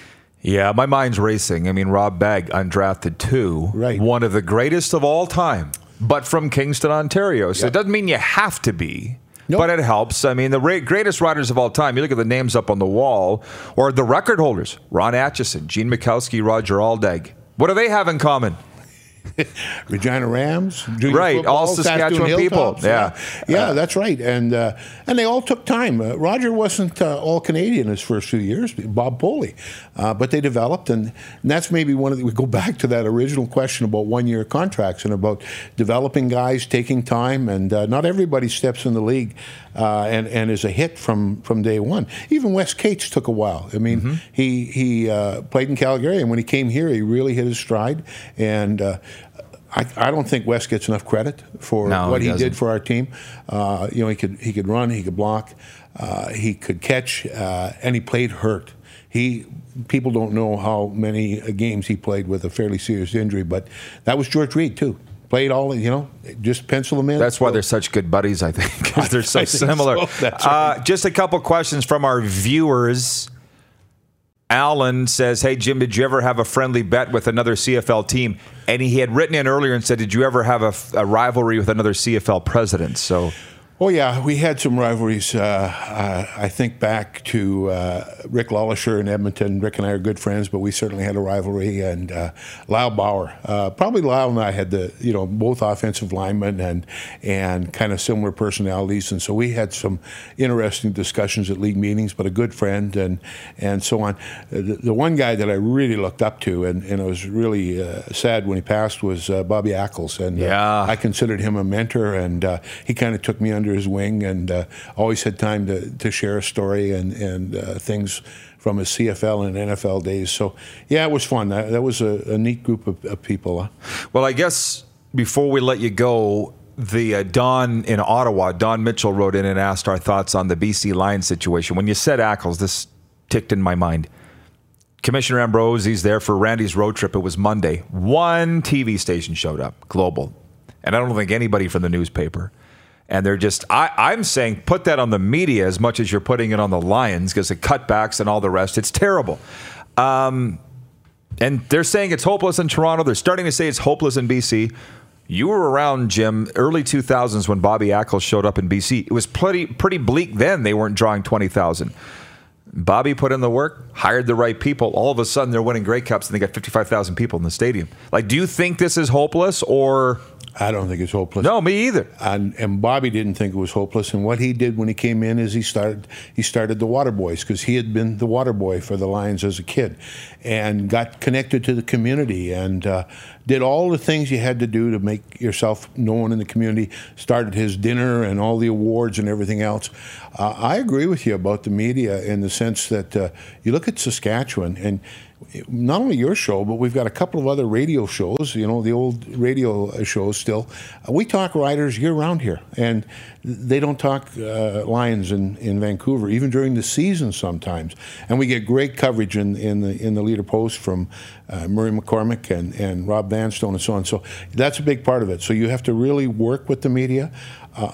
Yeah, my mind's racing. I mean, Rob Bagg, undrafted too, right? One of the greatest of all time, but from Kingston, Ontario. So Yep. it doesn't mean you have to be. Nope. But it helps. I mean, the ra- greatest riders of all time, you look at the names up on the wall, or the record holders, Ron Atchison, Gene Mikowski, Roger Aldag. What do they have in common? Regina Rams, junior right? football, All Saskatchewan Saskatoon people. Hilltops, Yeah, yeah, Uh, that's right. And uh, and they all took time. Uh, Roger wasn't uh, all Canadian his first few years. Bob Poley, uh, but they developed, and, and that's maybe one of the, we go back to that original question about one-year contracts and about developing guys, taking time, and uh, not everybody steps in the league uh, and and is a hit from from day one. Even Wes Cates took a while. I mean, Mm-hmm. he he uh, played in Calgary, and when he came here, he really hit his stride. And uh, I, I don't think Wes gets enough credit for No, what he he, doesn't. did for our team. Uh, you know, he could he could run, he could block, uh, he could catch, uh, and he played hurt. He people don't know how many uh, games he played with a fairly serious injury, but that was George Reed too. Played all, you know, just pencil them in. That's why they're such good buddies, I think, because they're so I think similar. so. That's right. uh, just a couple questions from our viewers. Alan says, hey, Jim, did you ever have a friendly bet with another C F L team? And he had written in earlier and said, did you ever have a, a rivalry with another C F L president? So, Oh, yeah, we had some rivalries. Uh, uh, I think back to uh, Rick Lollisher in Edmonton. Rick and I are good friends, but we certainly had a rivalry. And uh, Lyle Bauer. Uh, probably Lyle and I had the, you know, both offensive linemen and and kind of similar personalities. And so we had some interesting discussions at league meetings, but a good friend and and so on. The, the one guy that I really looked up to, and, and I was really uh, sad when he passed, was uh, Bobby Ackles. And uh, Yeah. I considered him a mentor, and uh, he kind of took me under his wing, and uh, always had time to, to share a story and and uh, things from his C F L and N F L days. So yeah, it was fun. That, that was a, a neat group of, of people. Huh? well, I guess before we let you go, the uh, Don in Ottawa, Don Mitchell wrote in and asked our thoughts on the B C Lions situation. When you said Ackles, this ticked in my mind. Commissioner Ambrosie's there for Randy's road trip. It was Monday. One T V station showed up, Global. And I don't think anybody from the newspaper. And they're just, I, I'm saying, put that on the media as much as you're putting it on the Lions because of cutbacks and all the rest. It's terrible. Um, and they're saying it's hopeless in Toronto. They're starting to say it's hopeless in B C. You were around, Jim, early two thousands when Bobby Ackles showed up in B C. It was pretty, pretty bleak then. They weren't drawing twenty thousand. Bobby put in the work, hired the right people. All of a sudden, they're winning Grey Cups, and they got fifty-five thousand people in the stadium. Like, do you think this is hopeless, or... I don't think it's hopeless. No, me either. And, and Bobby didn't think it was hopeless. And what he did when he came in is he started he started the Water Boys, because he had been the water boy for the Lions as a kid, and got connected to the community and uh, did all the things you had to do to make yourself known in the community. Started his dinner and all the awards and everything else. Uh, I agree with you about the media in the sense that uh, you look at Saskatchewan, and not only your show, but we've got a couple of other radio shows, you know, the old radio shows still. Uh, we talk riders year-round here, and they don't talk uh, Lions in, in Vancouver, even during the season sometimes. And we get great coverage in, in the in the Leader Post from uh, Murray McCormick and, and Rob Vanstone and so on. So that's a big part of it. So you have to really work with the media. Uh,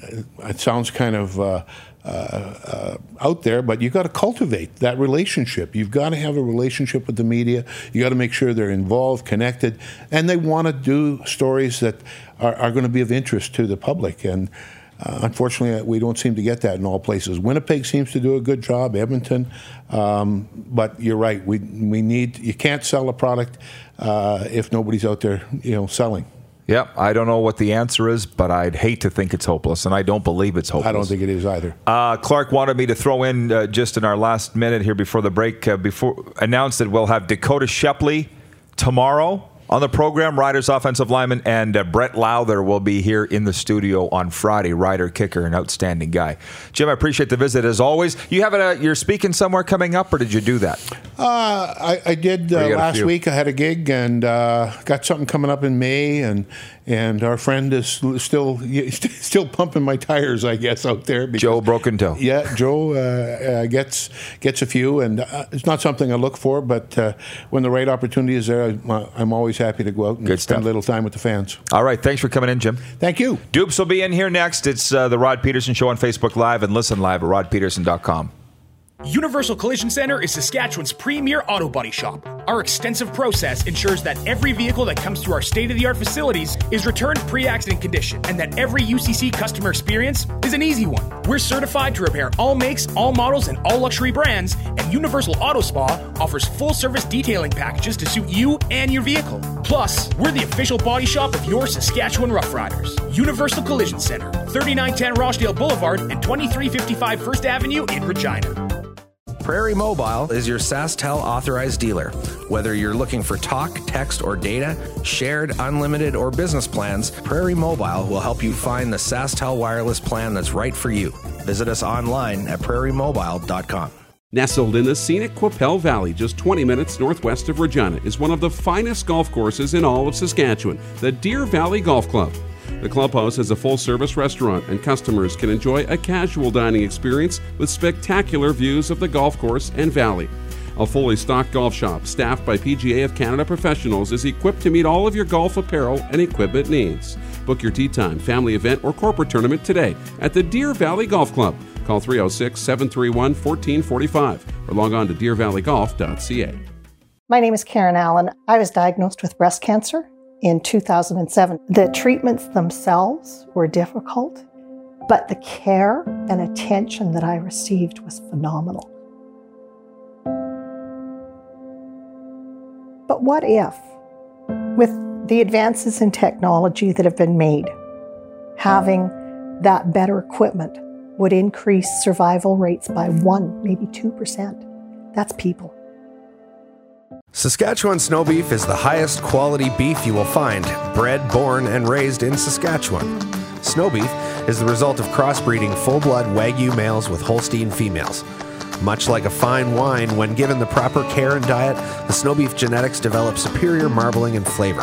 it sounds kind of... Uh, Uh, uh, out there, but you've got to cultivate that relationship. You've got to have a relationship with the media. You got to make sure they're involved, connected, and they want to do stories that are, are going to be of interest to the public. And uh, unfortunately, we don't seem to get that in all places. Winnipeg seems to do a good job, Edmonton, um, but you're right. We we need. You can't sell a product uh, if nobody's out there, you know, selling. Yeah, I don't know what the answer is, but I'd hate to think it's hopeless, and I don't believe it's hopeless. I don't think it is either. Uh, Clark wanted me to throw in, uh, just in our last minute here before the break, uh, before announce that we'll have Dakota Shepley tomorrow on the program, Riders offensive lineman, and uh, Brett Lowther will be here in the studio on Friday. Rider, kicker, an outstanding guy. Jim, I appreciate the visit as always. You have a, you're speaking somewhere coming up, or did you do that? Uh, I, I did uh, last week. I had a gig and uh, got something coming up in May, and and our friend is still still pumping my tires, I guess, out there. Because, Joe Broken Toe. Yeah, Joe uh, uh, gets gets a few, and uh, it's not something I look for, but uh, when the right opportunity is there, I, I'm always happy to go out and Good spend stuff. a little time with the fans. All right, thanks for coming in, Jim. Thank you. Dupes will be in here next. It's uh, the Rod Peterson Show on Facebook Live, and listen live at rod peterson dot com. Universal Collision Center is Saskatchewan's premier auto body shop. Our extensive process ensures that every vehicle that comes through our state-of-the-art facilities is returned pre-accident condition, and that every U C C customer experience is an easy one. We're certified to repair all makes, all models, and all luxury brands, and Universal Auto Spa offers full-service detailing packages to suit you and your vehicle. Plus, we're the official body shop of your Saskatchewan Rough Riders. Universal Collision Center, thirty-nine ten Rochdale Boulevard and twenty-three fifty-five First Avenue in Regina. Prairie Mobile is your SaskTel authorized dealer. Whether you're looking for talk, text, or data, shared, unlimited, or business plans, Prairie Mobile will help you find the SaskTel wireless plan that's right for you. Visit us online at prairie mobile dot com. Nestled in the scenic Qu'Appelle Valley, just twenty minutes northwest of Regina, is one of the finest golf courses in all of Saskatchewan, the Deer Valley Golf Club. The clubhouse has a full-service restaurant, and customers can enjoy a casual dining experience with spectacular views of the golf course and valley. A fully stocked golf shop, staffed by P G A of Canada professionals, is equipped to meet all of your golf apparel and equipment needs. Book your tee time, family event, or corporate tournament today at the Deer Valley Golf Club. Call three oh six, seven three one, one four four five or log on to deer valley golf dot c a. My name is Karen Allen. I was diagnosed with breast cancer in two thousand seven. The treatments themselves were difficult, but the care and attention that I received was phenomenal. But what if, with the advances in technology that have been made, having that better equipment would increase survival rates by one, maybe two percent? That's people. Saskatchewan Snow Beef is the highest quality beef you will find, bred, born, and raised in Saskatchewan. Snow Beef is the result of crossbreeding full-blood Wagyu males with Holstein females. Much like a fine wine, when given the proper care and diet, the Snow Beef genetics develop superior marbling and flavor.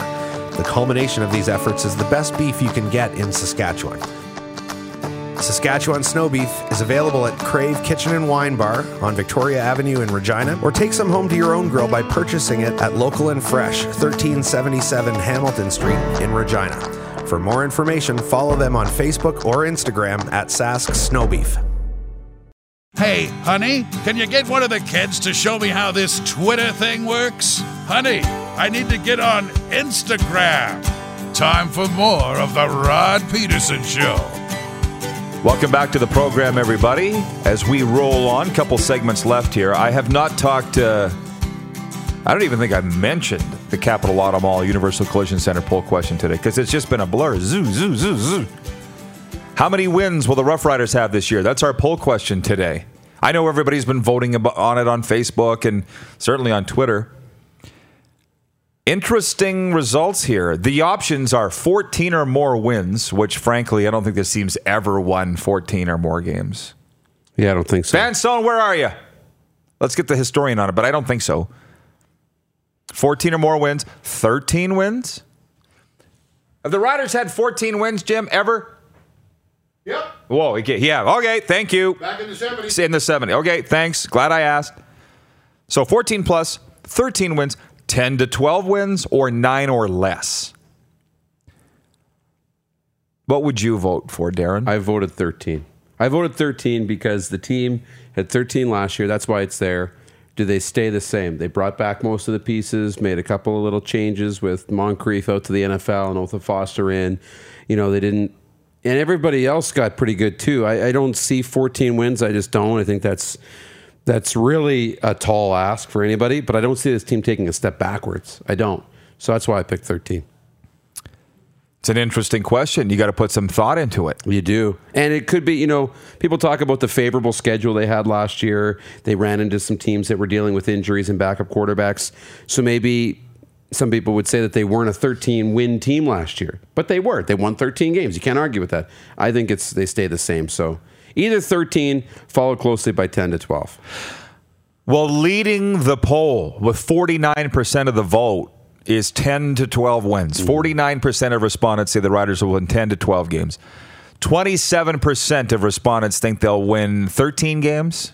The culmination of these efforts is the best beef you can get in Saskatchewan. Saskatchewan Snow Beef is available at Crave Kitchen and Wine Bar on Victoria Avenue in Regina, or take some home to your own grill by purchasing it at Local and Fresh, thirteen seventy-seven Hamilton Street in Regina. For more information, follow them on Facebook or Instagram at Sask Snow Beef. Hey, honey, can you get one of the kids to show me how this Twitter thing works? Honey, I need to get on Instagram. Time for more of the Rod Peterson Show. Welcome back to the program, everybody. As we roll on, couple segments left here. I have not talked, uh, I don't even think I mentioned the Capital Auto Mall Universal Collision Center poll question today, because it's just been a blur. Zoo, zoo, zoo, zoo. How many wins will the Rough Riders have this year? That's our poll question today. I know everybody's been voting on it on Facebook and certainly on Twitter. Interesting results here. The options are fourteen or more wins, which frankly, I don't think this team's ever won fourteen or more games. Yeah, I don't think so. Van Stone, where are you? Let's get the historian on it, but I don't think so. fourteen or more wins, thirteen wins? Have the Riders had fourteen wins, Jim, ever? Yep. Whoa, okay, yeah, okay, thank you. Back in the seventies. In the seventies. Okay, thanks. Glad I asked. So fourteen plus, thirteen wins, ten to twelve wins, or nine or less. What would you vote for, Darren? I voted thirteen. I voted thirteen because the team had thirteen last year. That's why it's there. Do they stay the same? They brought back most of the pieces, made a couple of little changes with Moncrief out to the N F L and Otha Foster in. You know, they didn't. And everybody else got pretty good too. I, I don't see fourteen wins. I just don't. I think that's that's really a tall ask for anybody. But I don't see this team taking a step backwards. I don't. So that's why I picked thirteen. It's an interesting question. You got to put some thought into it. You do. And it could be, you know, people talk about the favorable schedule they had last year. They ran into some teams that were dealing with injuries and backup quarterbacks. So maybe some people would say that they weren't a thirteen-win team last year. But they were. They won thirteen games. You can't argue with that. I think it's they stay the same. So either thirteen, followed closely by ten to twelve. Well, leading the poll with forty-nine percent of the vote is ten to twelve wins. Mm. forty-nine percent of respondents say the Riders will win ten to twelve games. twenty-seven percent of respondents think they'll win thirteen games.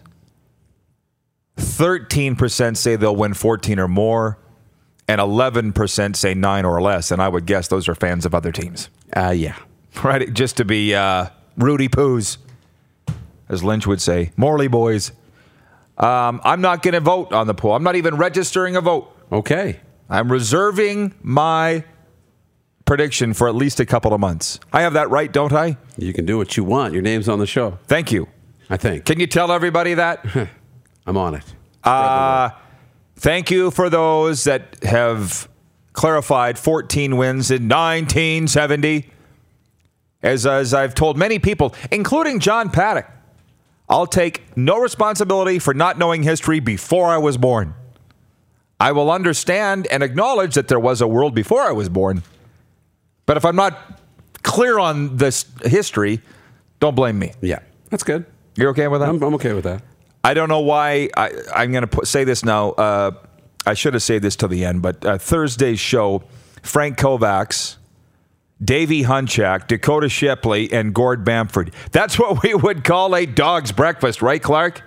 thirteen percent say they'll win fourteen or more. And eleven percent say nine or less. And I would guess those are fans of other teams. Uh, yeah. Right? Just to be uh, Rudy Poos, as Lynch would say. Morley boys. Um, I'm not going to vote on the poll. I'm not even registering a vote. Okay. I'm reserving my prediction for at least a couple of months. I have that right, don't I? You can do what you want. Your name's on the show. Thank you. I think. Can you tell everybody that? I'm on it. Uh, thank you for those that have clarified fourteen wins in nineteen seventy. As, as I've told many people, including John Paddock, I'll take no responsibility for not knowing history before I was born. I will understand and acknowledge that there was a world before I was born. But if I'm not clear on this history, don't blame me. Yeah, that's good. You're okay with that? I'm, I'm okay with that. I don't know why. I, I'm going to say this now. Uh, I should have said this till the end, but uh, Thursday's show, Frank Kovacs, Davey Hunchak, Dakota Shipley, and Gord Bamford. That's what we would call a dog's breakfast, right, Clark?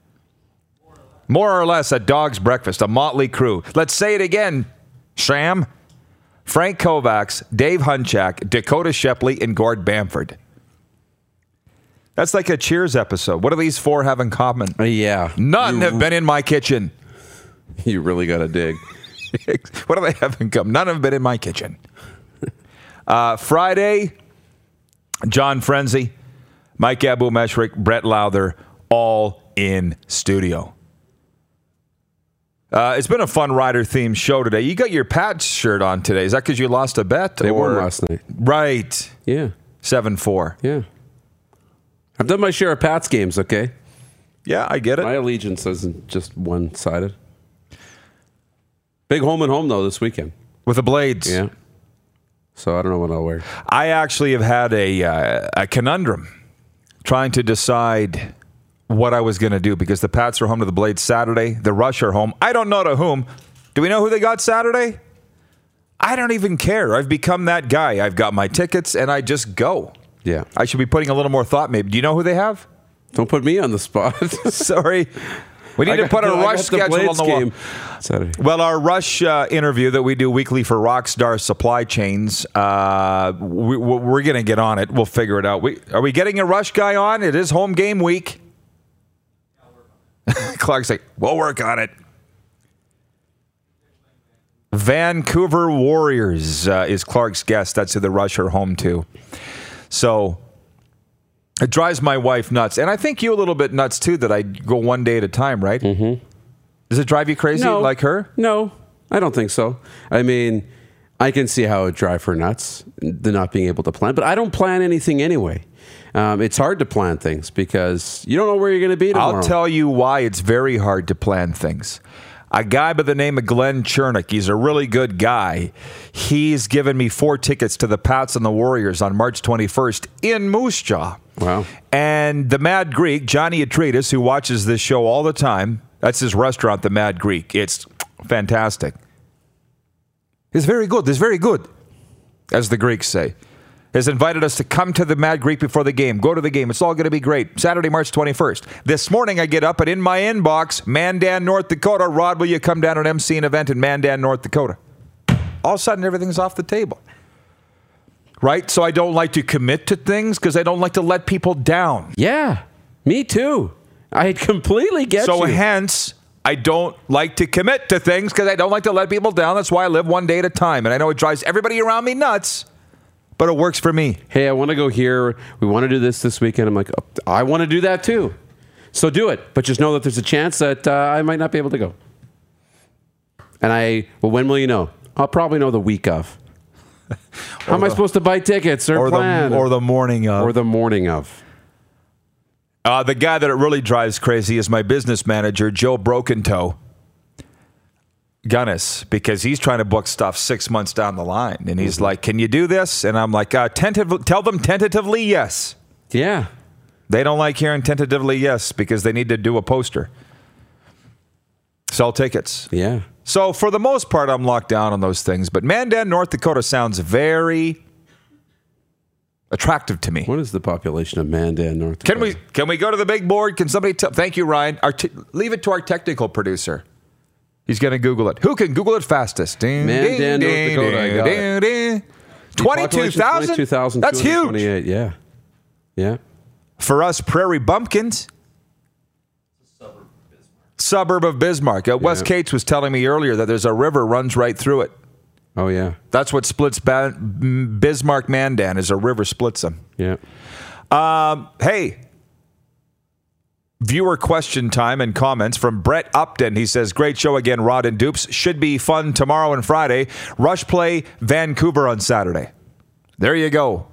More or less a dog's breakfast, a motley crew. Let's say it again, Sam. Frank Kovacs, Dave Hunchak, Dakota Shipley, and Gord Bamford. That's like a Cheers episode. What do these four have in common? Uh, yeah. None you, have been in my kitchen. You really got to dig. What do they have in common? None have been in my kitchen. Uh, Friday, John Frenzy, Mike Abu-Meshrik, Brett Lowther, all in studio. Uh, it's been a fun Rider-themed show today. You got your Pats shirt on today. Is that because you lost a bet? They or? won last night. Right. Yeah. seven four. Yeah. I've done my share of Pats games, okay? Yeah, I get it. My allegiance isn't just one-sided. Big home and home, though, this weekend. With the Blades. Yeah. So I don't know what I'll wear. I actually have had a, uh, a conundrum trying to decide what I was going to do because the Pats are home to the Blades Saturday. The Rush are home. I don't know to whom. Do we know who they got Saturday? I don't even care. I've become that guy. I've got my tickets, and I just go. Yeah. I should be putting a little more thought, maybe. Do you know who they have? Don't put me on the spot. Sorry. We need to put the, a Rush schedule on the wall. Saturday. Well, our Rush uh, interview that we do weekly for Rockstar Supply Chains, uh, we, we're going to get on it. We'll figure it out. We, are we getting a Rush guy on? It is home game week. Clark's like, we'll work on it. Vancouver Warriors uh, is Clark's guest. That's who the Rush are home to. So it drives my wife nuts. And I think you a little bit nuts, too, that I go one day at a time, right? Mm-hmm. Does it drive you crazy no, like her? No, I don't think so. I mean, I can see how it would drive her nuts, the not being able to plan. But I don't plan anything anyway. Um, it's hard to plan things because you don't know where you're going to be tomorrow. I'll tell you why it's very hard to plan things. A guy by the name of Glenn Chernick, he's a really good guy. He's given me four tickets to the Pats and the Warriors on March twenty-first in Moose Jaw. Wow. And the Mad Greek, Johnny Atreides, who watches this show all the time, that's his restaurant, the Mad Greek. It's fantastic. It's very good. It's very good, as the Greeks say. Has invited us to come to the Mad Greek before the game. Go to the game. It's all going to be great. Saturday, March twenty-first. This morning I get up and in my inbox, Mandan, North Dakota. Rod, will you come down and M C an event in Mandan, North Dakota? All of a sudden everything's off the table. Right? So I don't like to commit to things because I don't like to let people down. Yeah, me too. I completely get so you. So hence, I don't like to commit to things because I don't like to let people down. That's why I live one day at a time. And I know it drives everybody around me nuts. But it works for me. Hey, I want to go here. We want to do this this weekend. I'm like, oh, I want to do that too. So do it. But just know that there's a chance that uh, I might not be able to go. And I, well, when will you know? I'll probably know the week of. How am the, I supposed to buy tickets or, or plan? The, or the morning of. Or the morning of. Uh, the guy that it really drives crazy is my business manager, Joe Brokentoe. Gunnis, because he's trying to book stuff six months down the line. And he's mm-hmm. like, can you do this? And I'm like, uh, tentative, tell them tentatively yes. Yeah. They don't like hearing tentatively yes because they need to do a poster. Sell tickets. Yeah. So for the most part, I'm locked down on those things. But Mandan, North Dakota sounds very attractive to me. What is the population of Mandan, North Dakota? Can we, can we go to the big board? Can somebody tell? Thank you, Ryan. Our t- leave it to our technical producer. He's going to Google it. Who can Google it fastest? Ding, Mandan, ding, North Dakota. Ding, I got ding, ding. twenty-two thousand? twenty-two thousand. That's huge. Yeah. Yeah. For us Prairie Bumpkins. Suburb of Bismarck. Suburb of Bismarck. Uh, Wes Yeah. Cates was telling me earlier that there's a river runs right through it. Oh, yeah. That's what splits ba- Bismarck Mandan, is a river splits them. Yeah. Um, hey. Viewer question time and comments from Brett Upton. He says, great show again, Rod and Dupes. Should be fun tomorrow and Friday. Rush play Vancouver on Saturday. There you go.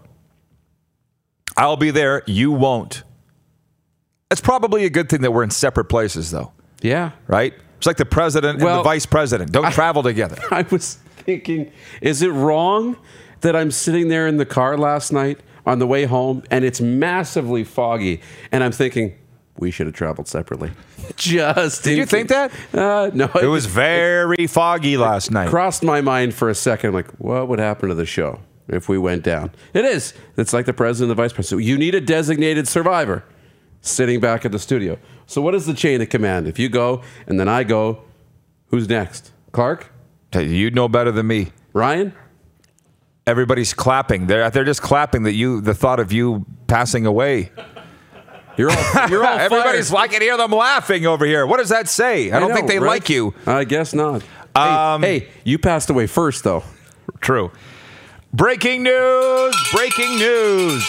I'll be there. You won't. It's probably a good thing that we're in separate places, though. Yeah. Right? It's like the president well, and the vice president. Don't I, travel together. I was thinking, is it wrong that I'm sitting there in the car last night on the way home and it's massively foggy? And I'm thinking, we should have traveled separately. Just Did you think that? Uh, no. It was very foggy last night. Crossed my mind for a second, like, what would happen to the show if we went down? It is. It's like the president and the vice president. You need a designated survivor sitting back at the studio. So what is the chain of command? If you go and then I go, who's next? Clark? You know better than me. Ryan? Everybody's clapping. They're, they're just clapping that you, the thought of you passing away. You're all, you're all Everybody's like, I can hear them laughing over here. What does that say? I, I don't know, think they right? like you. I guess not. Um, hey, hey, you passed away first, though. True. Breaking news! Breaking news!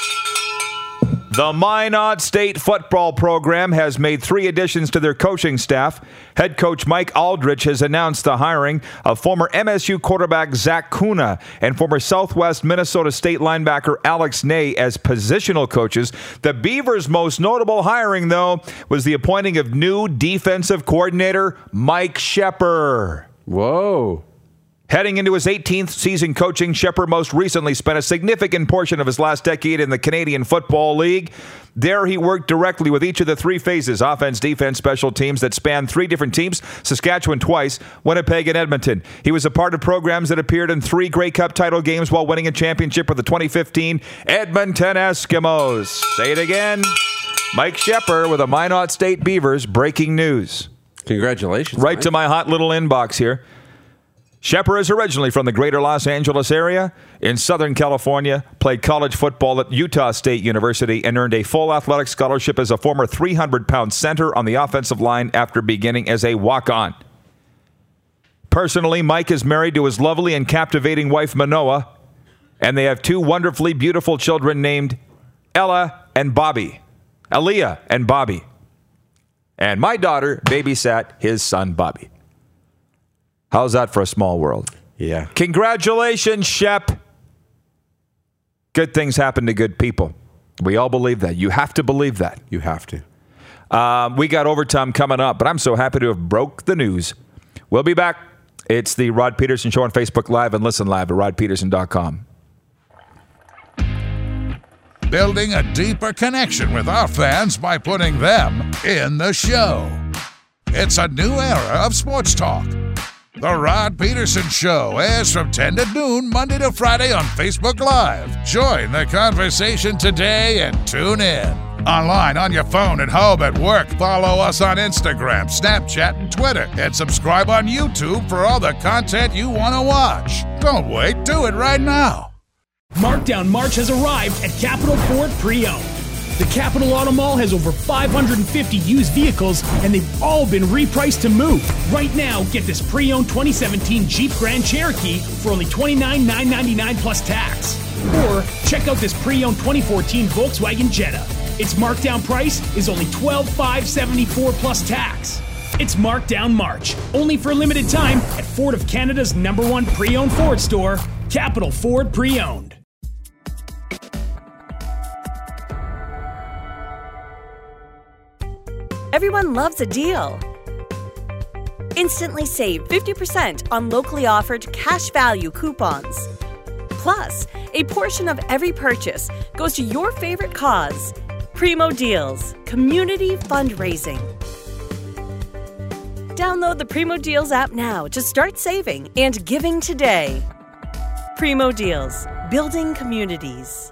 The Minot State football program has made three additions to their coaching staff. Head coach Mike Aldrich has announced the hiring of former M S U quarterback Zach Kuna and former Southwest Minnesota State linebacker Alex Ney as positional coaches. The Beavers' most notable hiring, though, was the appointing of new defensive coordinator Mike Shepard. Whoa. Heading into his eighteenth season coaching, Shepard most recently spent a significant portion of his last decade in the Canadian Football League. There he worked directly with each of the three phases, offense, defense, special teams, that spanned three different teams, Saskatchewan twice, Winnipeg and Edmonton. He was a part of programs that appeared in three Grey Cup title games while winning a championship with the twenty fifteen Edmonton Eskimos. Say it again. Mike Shepard with the Minot State Beavers breaking news. Congratulations. Right Mike. to my hot little inbox here. Shepard is originally from the greater Los Angeles area in Southern California, played college football at Utah State University, and earned a full athletic scholarship as a former three hundred pound center on the offensive line after beginning as a walk-on. Personally, Mike is married to his lovely and captivating wife, Manoa, and they have two wonderfully beautiful children named Ella and Bobby. Aaliyah and Bobby. And my daughter babysat his son, Bobby. How's that for a small world? Yeah. Congratulations, Shep. Good things happen to good people. We all believe that. You have to believe that. You have to. Um, we got overtime coming up, but I'm so happy to have broke the news. We'll be back. It's the Rod Peterson Show on Facebook Live and listen live at rod peterson dot com. Building a deeper connection with our fans by putting them in the show. It's a new era of sports talk. The Rod Peterson Show airs from ten to noon, Monday to Friday on Facebook Live. Join the conversation today and tune in. Online, on your phone, at home, at work. Follow us on Instagram, Snapchat, and Twitter. And subscribe on YouTube for all the content you want to watch. Don't wait. Do it right now. Markdown March has arrived at Capital Ford Pre-Owned. The Capital Auto Mall has over five hundred fifty used vehicles, and they've all been repriced to move. Right now, get this pre-owned twenty seventeen Jeep Grand Cherokee for only twenty-nine thousand nine hundred ninety-nine dollars plus tax. Or check out this pre-owned twenty fourteen Volkswagen Jetta. Its markdown price is only twelve thousand five hundred seventy-four dollars plus tax. It's Markdown March, only for a limited time at Ford of Canada's number one pre-owned Ford store, Capital Ford Pre-Owned. Everyone loves a deal. Instantly save fifty percent on locally offered cash value coupons. Plus, a portion of every purchase goes to your favorite cause. Primo Deals, community fundraising. Download the Primo Deals app now to start saving and giving today. Primo Deals, building communities.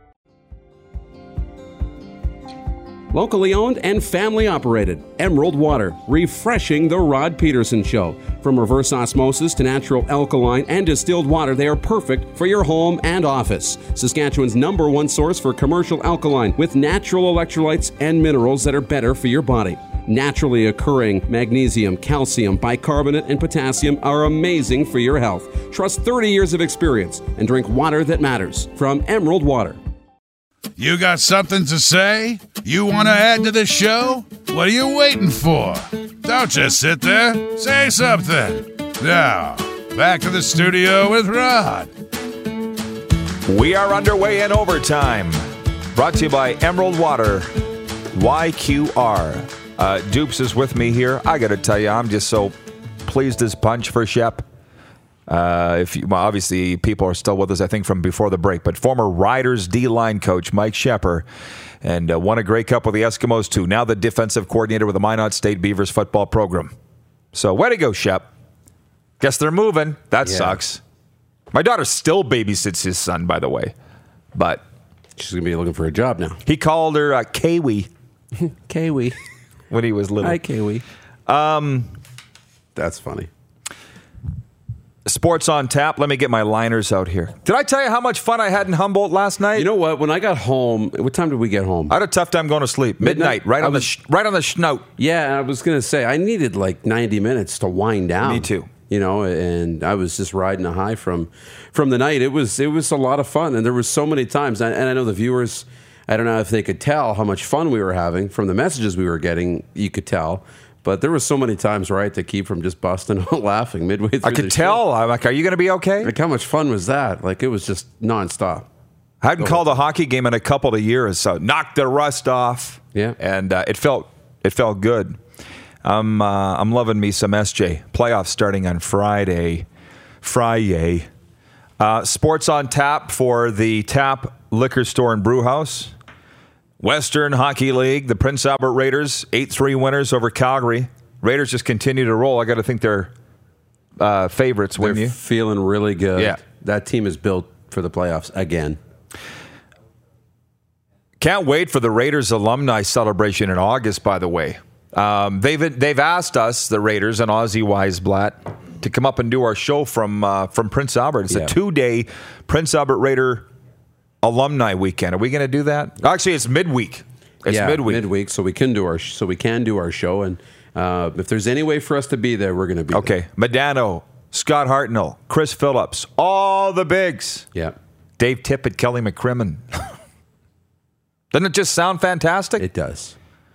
Locally owned and family operated. Emerald Water, refreshing the Rod Peterson Show. From reverse osmosis to natural alkaline and distilled water, they are perfect for your home and office. Saskatchewan's number one source for commercial alkaline with natural electrolytes and minerals that are better for your body. Naturally occurring magnesium, calcium, bicarbonate, and potassium are amazing for your health. Trust thirty years of experience and drink water that matters from Emerald Water. You got something to say? You want to add to the show? What are you waiting for? Don't just sit there. Say something. Now, back to the studio with Rod. We are underway in overtime. Brought to you by Emerald Water, Y Q R. Uh, Dupes is with me here. I got to tell you, I'm just so pleased as punch for Shep. Uh, if you, well, obviously, people are still with us, I think, from before the break. But former Riders D-line coach Mike Shepard, and uh, won a Grey Cup with the Eskimos, too. Now the defensive coordinator with the Minot State Beavers football program. So, way to go, Shep. Guess they're moving. That yeah. sucks. My daughter still babysits his son, by the way. But she's going to be looking for a job now. He called her uh, Kiwi. Kiwi. When he was little. Hi, Kiwi. Um, That's funny. Sports on tap. Let me get my liners out here. Did I tell you how much fun I had in Humboldt last night? You know what? When I got home, what time did we get home? I had a tough time going to sleep. Midnight, Midnight right I on was, the sh- right on the schnout. Yeah, I was going to say I needed like ninety minutes to wind down. Me too. You know, and I was just riding a high from from the night. It was it was a lot of fun, and there was so many times. And I know the viewers, I don't know if they could tell how much fun we were having from the messages we were getting. You could tell. But there were so many times, right, to keep from just busting out laughing midway through I could the tell. show. I'm like, are you going to be okay? Like, how much fun was that? Like, it was just nonstop. I hadn't called a hockey game in a couple of years, so knocked the rust off. Yeah. And uh, it felt it felt good. I'm, uh, I'm loving me some S J. Playoffs starting on Friday. Friday. Uh, sports on tap for the Tap Liquor Store and Brew House. Western Hockey League, the Prince Albert Raiders, eight three winners over Calgary. Raiders just continue to roll. I got to think they're uh, favorites, wouldn't They're you? feeling really good. Yeah. That team is built for the playoffs again. Can't wait for the Raiders alumni celebration in August, by the way. Um, they've they've asked us, the Raiders and Ozzy Weisblatt, to come up and do our show from uh, from Prince Albert. It's Yeah. a two-day Prince Albert Raider alumni weekend. Are we going to do that? Actually, it's midweek. It's yeah, midweek. midweek, so we can do our so we can do our show, and uh, if there's any way for us to be there, we're going to be. Okay, Medano, Scott Hartnell, Chris Phillips, all the bigs. Yeah, Dave Tippett, Kelly McCrimmon. Doesn't it just sound fantastic? It does.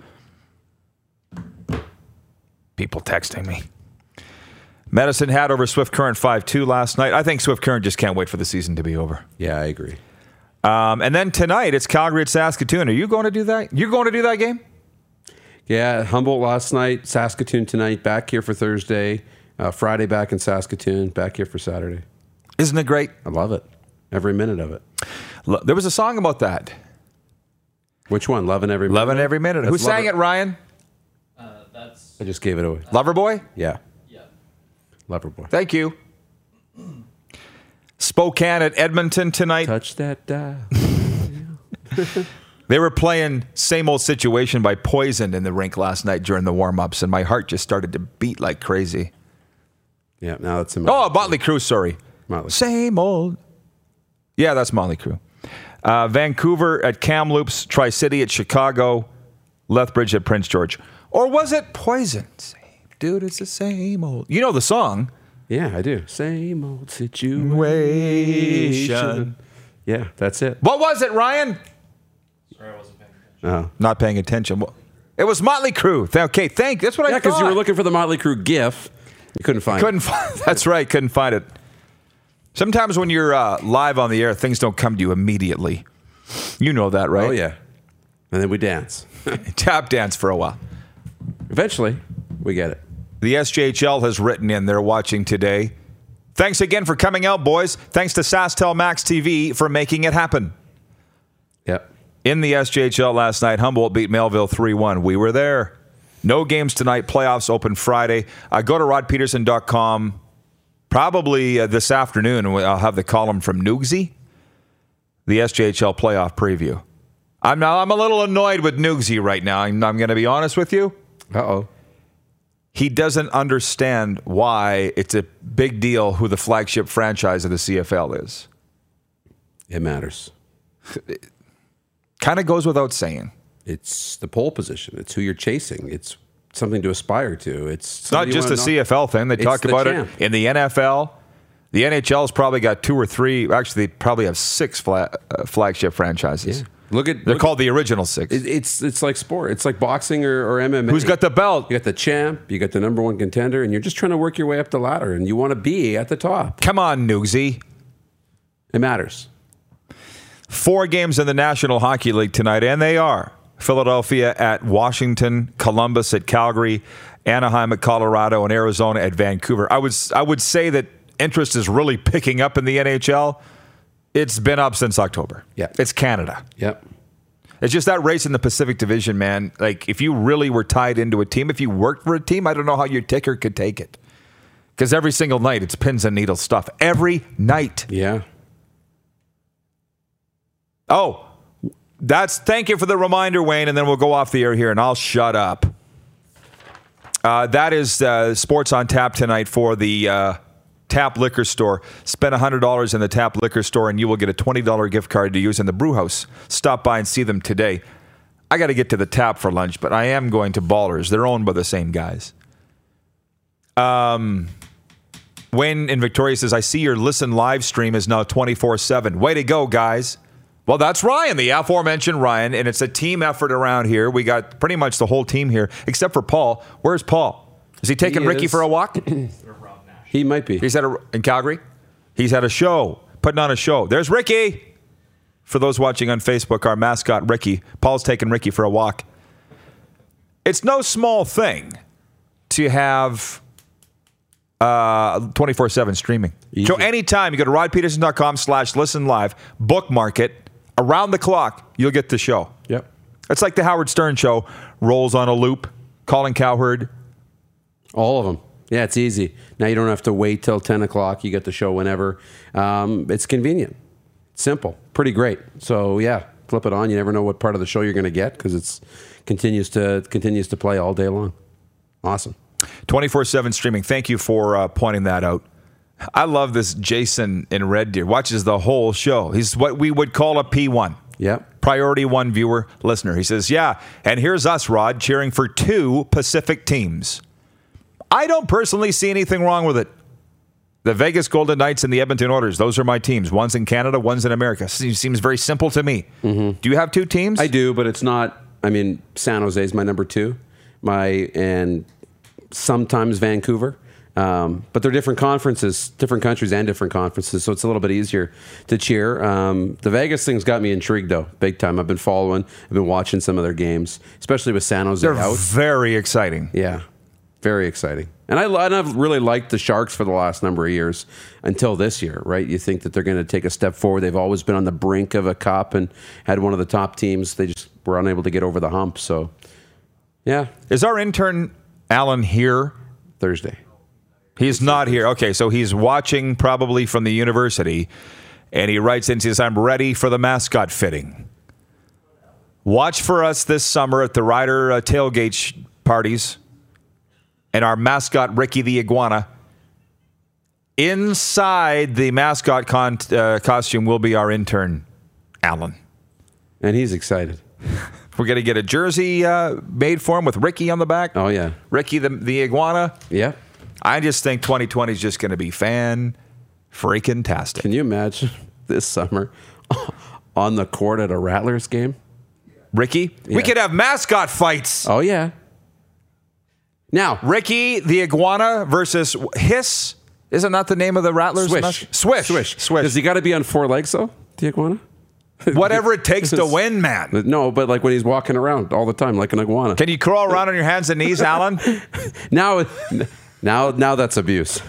People texting me. Medicine Hat over Swift Current five two last night. I think Swift Current just can't wait for the season to be over. Yeah, I agree. Um, and then tonight, it's Calgary at Saskatoon. Are you going to do that? You're going to do that game? Yeah, Humboldt last night, Saskatoon tonight, back here for Thursday, uh, Friday back in Saskatoon, back here for Saturday. Isn't it great? I love it. Every minute of it. Lo- There was a song about that. Which one? Loving Every Minute? Loving Every Minute. Who That's sang Lover- it, Ryan? I just gave it away. Loverboy? Yeah. Yeah. Loverboy. Thank you. Spokane at Edmonton tonight. Touch that dial. They were playing Same Old Situation by Poison in the rink last night during the warm-ups, and my heart just started to beat like crazy. Yeah, now that's in my Oh, Motley Crue, sorry. Motley. Same old. Yeah, that's Motley Crue. Uh, Vancouver at Kamloops, Tri-City at Chicago, Lethbridge at Prince George. Or was it Poison? Same, dude, it's the same old. You know the song. Yeah, I do. Same old situation. Yeah, that's it. What was it, Ryan? Sorry, I wasn't paying attention. Oh. Not paying attention. Well, it was Motley Crue. Th- Okay, thank. That's what I Yeah, thought. because you were looking for the Motley Crue GIF. You couldn't find Couldn't it. find. That's right. Couldn't find it. Sometimes when you're uh, live on the air, things don't come to you immediately. You know that, right? Oh, yeah. And then we dance. Tap dance for a while. Eventually, we get it. The S J H L has written in. They're watching today. Thanks again for coming out, boys. Thanks to SaskTel Max T V for making it happen. Yep. In the S J H L last night, Humboldt beat Melville three one. We were there. No games tonight. Playoffs open Friday. Uh, go to rod peterson dot com. Probably uh, this afternoon, I'll have the column from Noogsy, the S J H L playoff preview. I'm now. I'm a little annoyed with Noogsy right now. I'm, I'm going to be honest with you. Uh-oh. He doesn't understand why it's a big deal who the flagship franchise of the C F L is. It matters. Kind of goes without saying. It's the pole position. It's who you're chasing. It's something to aspire to. It's, It's not just a C F L thing. They It's talk the about champ. it in the N F L. The N H L's probably got two or three. Actually, they probably have six fla- uh, flagship franchises. Yeah. Look at They're look called the original six. It, it's it's like sport. It's like boxing or, or M M A. Who's got the belt? You got the champ. You got the number one contender, and you're just trying to work your way up the ladder, and you want to be at the top. Come on, Noogsy. It matters. Four games in the National Hockey League tonight, and they are Philadelphia at Washington, Columbus at Calgary, Anaheim at Colorado, and Arizona at Vancouver. I would I would say that interest is really picking up in the N H L. It's been up since October. Yeah. It's Canada. Yep. It's just that race in the Pacific Division, man. Like, if you really were tied into a team, if you worked for a team, I don't know how your ticker could take it. Because every single night, it's pins and needles stuff. Every night. Yeah. Oh, that's thank you for the reminder, Wayne, and then we'll go off the air here, and I'll shut up. Uh, that is uh, Sports on Tap tonight for the uh, Tap Liquor Store. Spend one hundred dollars in the Tap Liquor Store, and you will get a twenty dollars gift card to use in the brew house. Stop by and see them today. I got to get to the Tap for lunch, but I am going to Ballers. They're owned by the same guys. Um, Wayne in Victoria says, I see your Listen live stream is now twenty-four seven. Way to go, guys. Well, that's Ryan, the aforementioned Ryan, and it's a team effort around here. We got pretty much the whole team here, except for Paul. Where's Paul? Is he taking He Ricky is. for a walk? He might be. He's at a, in Calgary. He's at a show, putting on a show. There's Ricky. For those watching on Facebook, our mascot, Ricky. Paul's taking Ricky for a walk. It's no small thing to have uh, twenty-four seven streaming. Easy. So anytime you go to rod peterson dot com slash listen live, bookmark it. Around the clock, you'll get the show. Yep. It's like the Howard Stern show rolls on a loop. Colin Cowherd. All of them. Yeah, it's easy. Now you don't have to wait till ten o'clock. You get the show whenever. Um, it's convenient. Simple. Pretty great. So, yeah, flip it on. You never know what part of the show you're going to get because it's continues to continues to play all day long. Awesome. twenty-four seven streaming. Thank you for uh, pointing that out. I love this Jason in Red Deer. Watches the whole show. He's what we would call a P one. Yep. Priority one viewer, listener. He says, yeah, and here's us, Rod, cheering for two Pacific teams. I don't personally see anything wrong with it. The Vegas Golden Knights and the Edmonton Oilers, those are my teams. One's in Canada, one's in America. Seems, seems very simple to me. Mm-hmm. Do you have two teams? I do, but it's not, I mean, San Jose is my number two. My, and sometimes Vancouver. Um, but they're different conferences, different countries and different conferences, so it's a little bit easier to cheer. Um, the Vegas thing's got me intrigued, though, big time. I've been following, I've been watching some of their games, especially with San Jose They're out. Very exciting. Yeah, very exciting. And, I, and I've really liked the Sharks for the last number of years until this year, right? You think that they're going to take a step forward. They've always been on the brink of a cup and had one of the top teams. They just were unable to get over the hump, so, yeah. Is our intern, Alan, here? Thursday. He's not here. Okay, so he's watching probably from the university, and he writes in and says, I'm ready for the mascot fitting. Watch for us this summer at the Rider uh, tailgate sh- parties and our mascot, Ricky the Iguana. Inside the mascot con- uh, costume will be our intern, Alan. And he's excited. We're going to get a jersey uh, made for him with Ricky on the back. Oh, yeah. Ricky the, the Iguana. Yeah. I just think twenty twenty is just going to be fan-freaking-tastic. Can you imagine this summer on the court at a Rattlers game? Ricky? Yeah. We could have mascot fights. Oh, yeah. Now, Ricky the Iguana versus Hiss. Isn't that the name of the Rattlers? Swish. Swish. Swish. Swish. Does he got to be on four legs, though, the Iguana? Whatever it takes to win, man. No, but like when he's walking around all the time like an iguana. Can you crawl around on your hands and knees, Alan? now... Now, now that's abuse.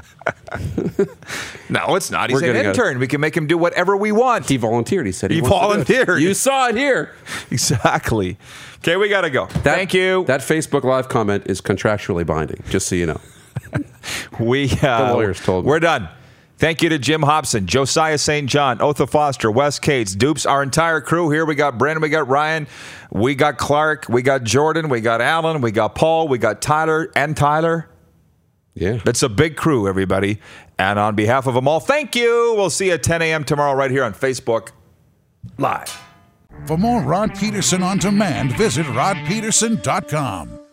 No, it's not. He's We're an intern. A, we can make him do whatever we want. He volunteered. He said he, he volunteered. You saw it here. Exactly. Okay, we got to go. That, Thank you. That Facebook Live comment is contractually binding, just so you know. we uh, The lawyers told me. We're done. Thank you to Jim Hobson, Josiah Saint John, Otha Foster, Wes Cates, Dupes, our entire crew here. We got Brandon, we got Ryan, we got Clark, we got Jordan, we got Alan, we got Paul, we got Tyler and Tyler. Yeah. That's a big crew, everybody. And on behalf of them all, thank you. We'll see you at ten a.m. tomorrow right here on Facebook Live. For more Rod Peterson on demand, visit rod peterson dot com.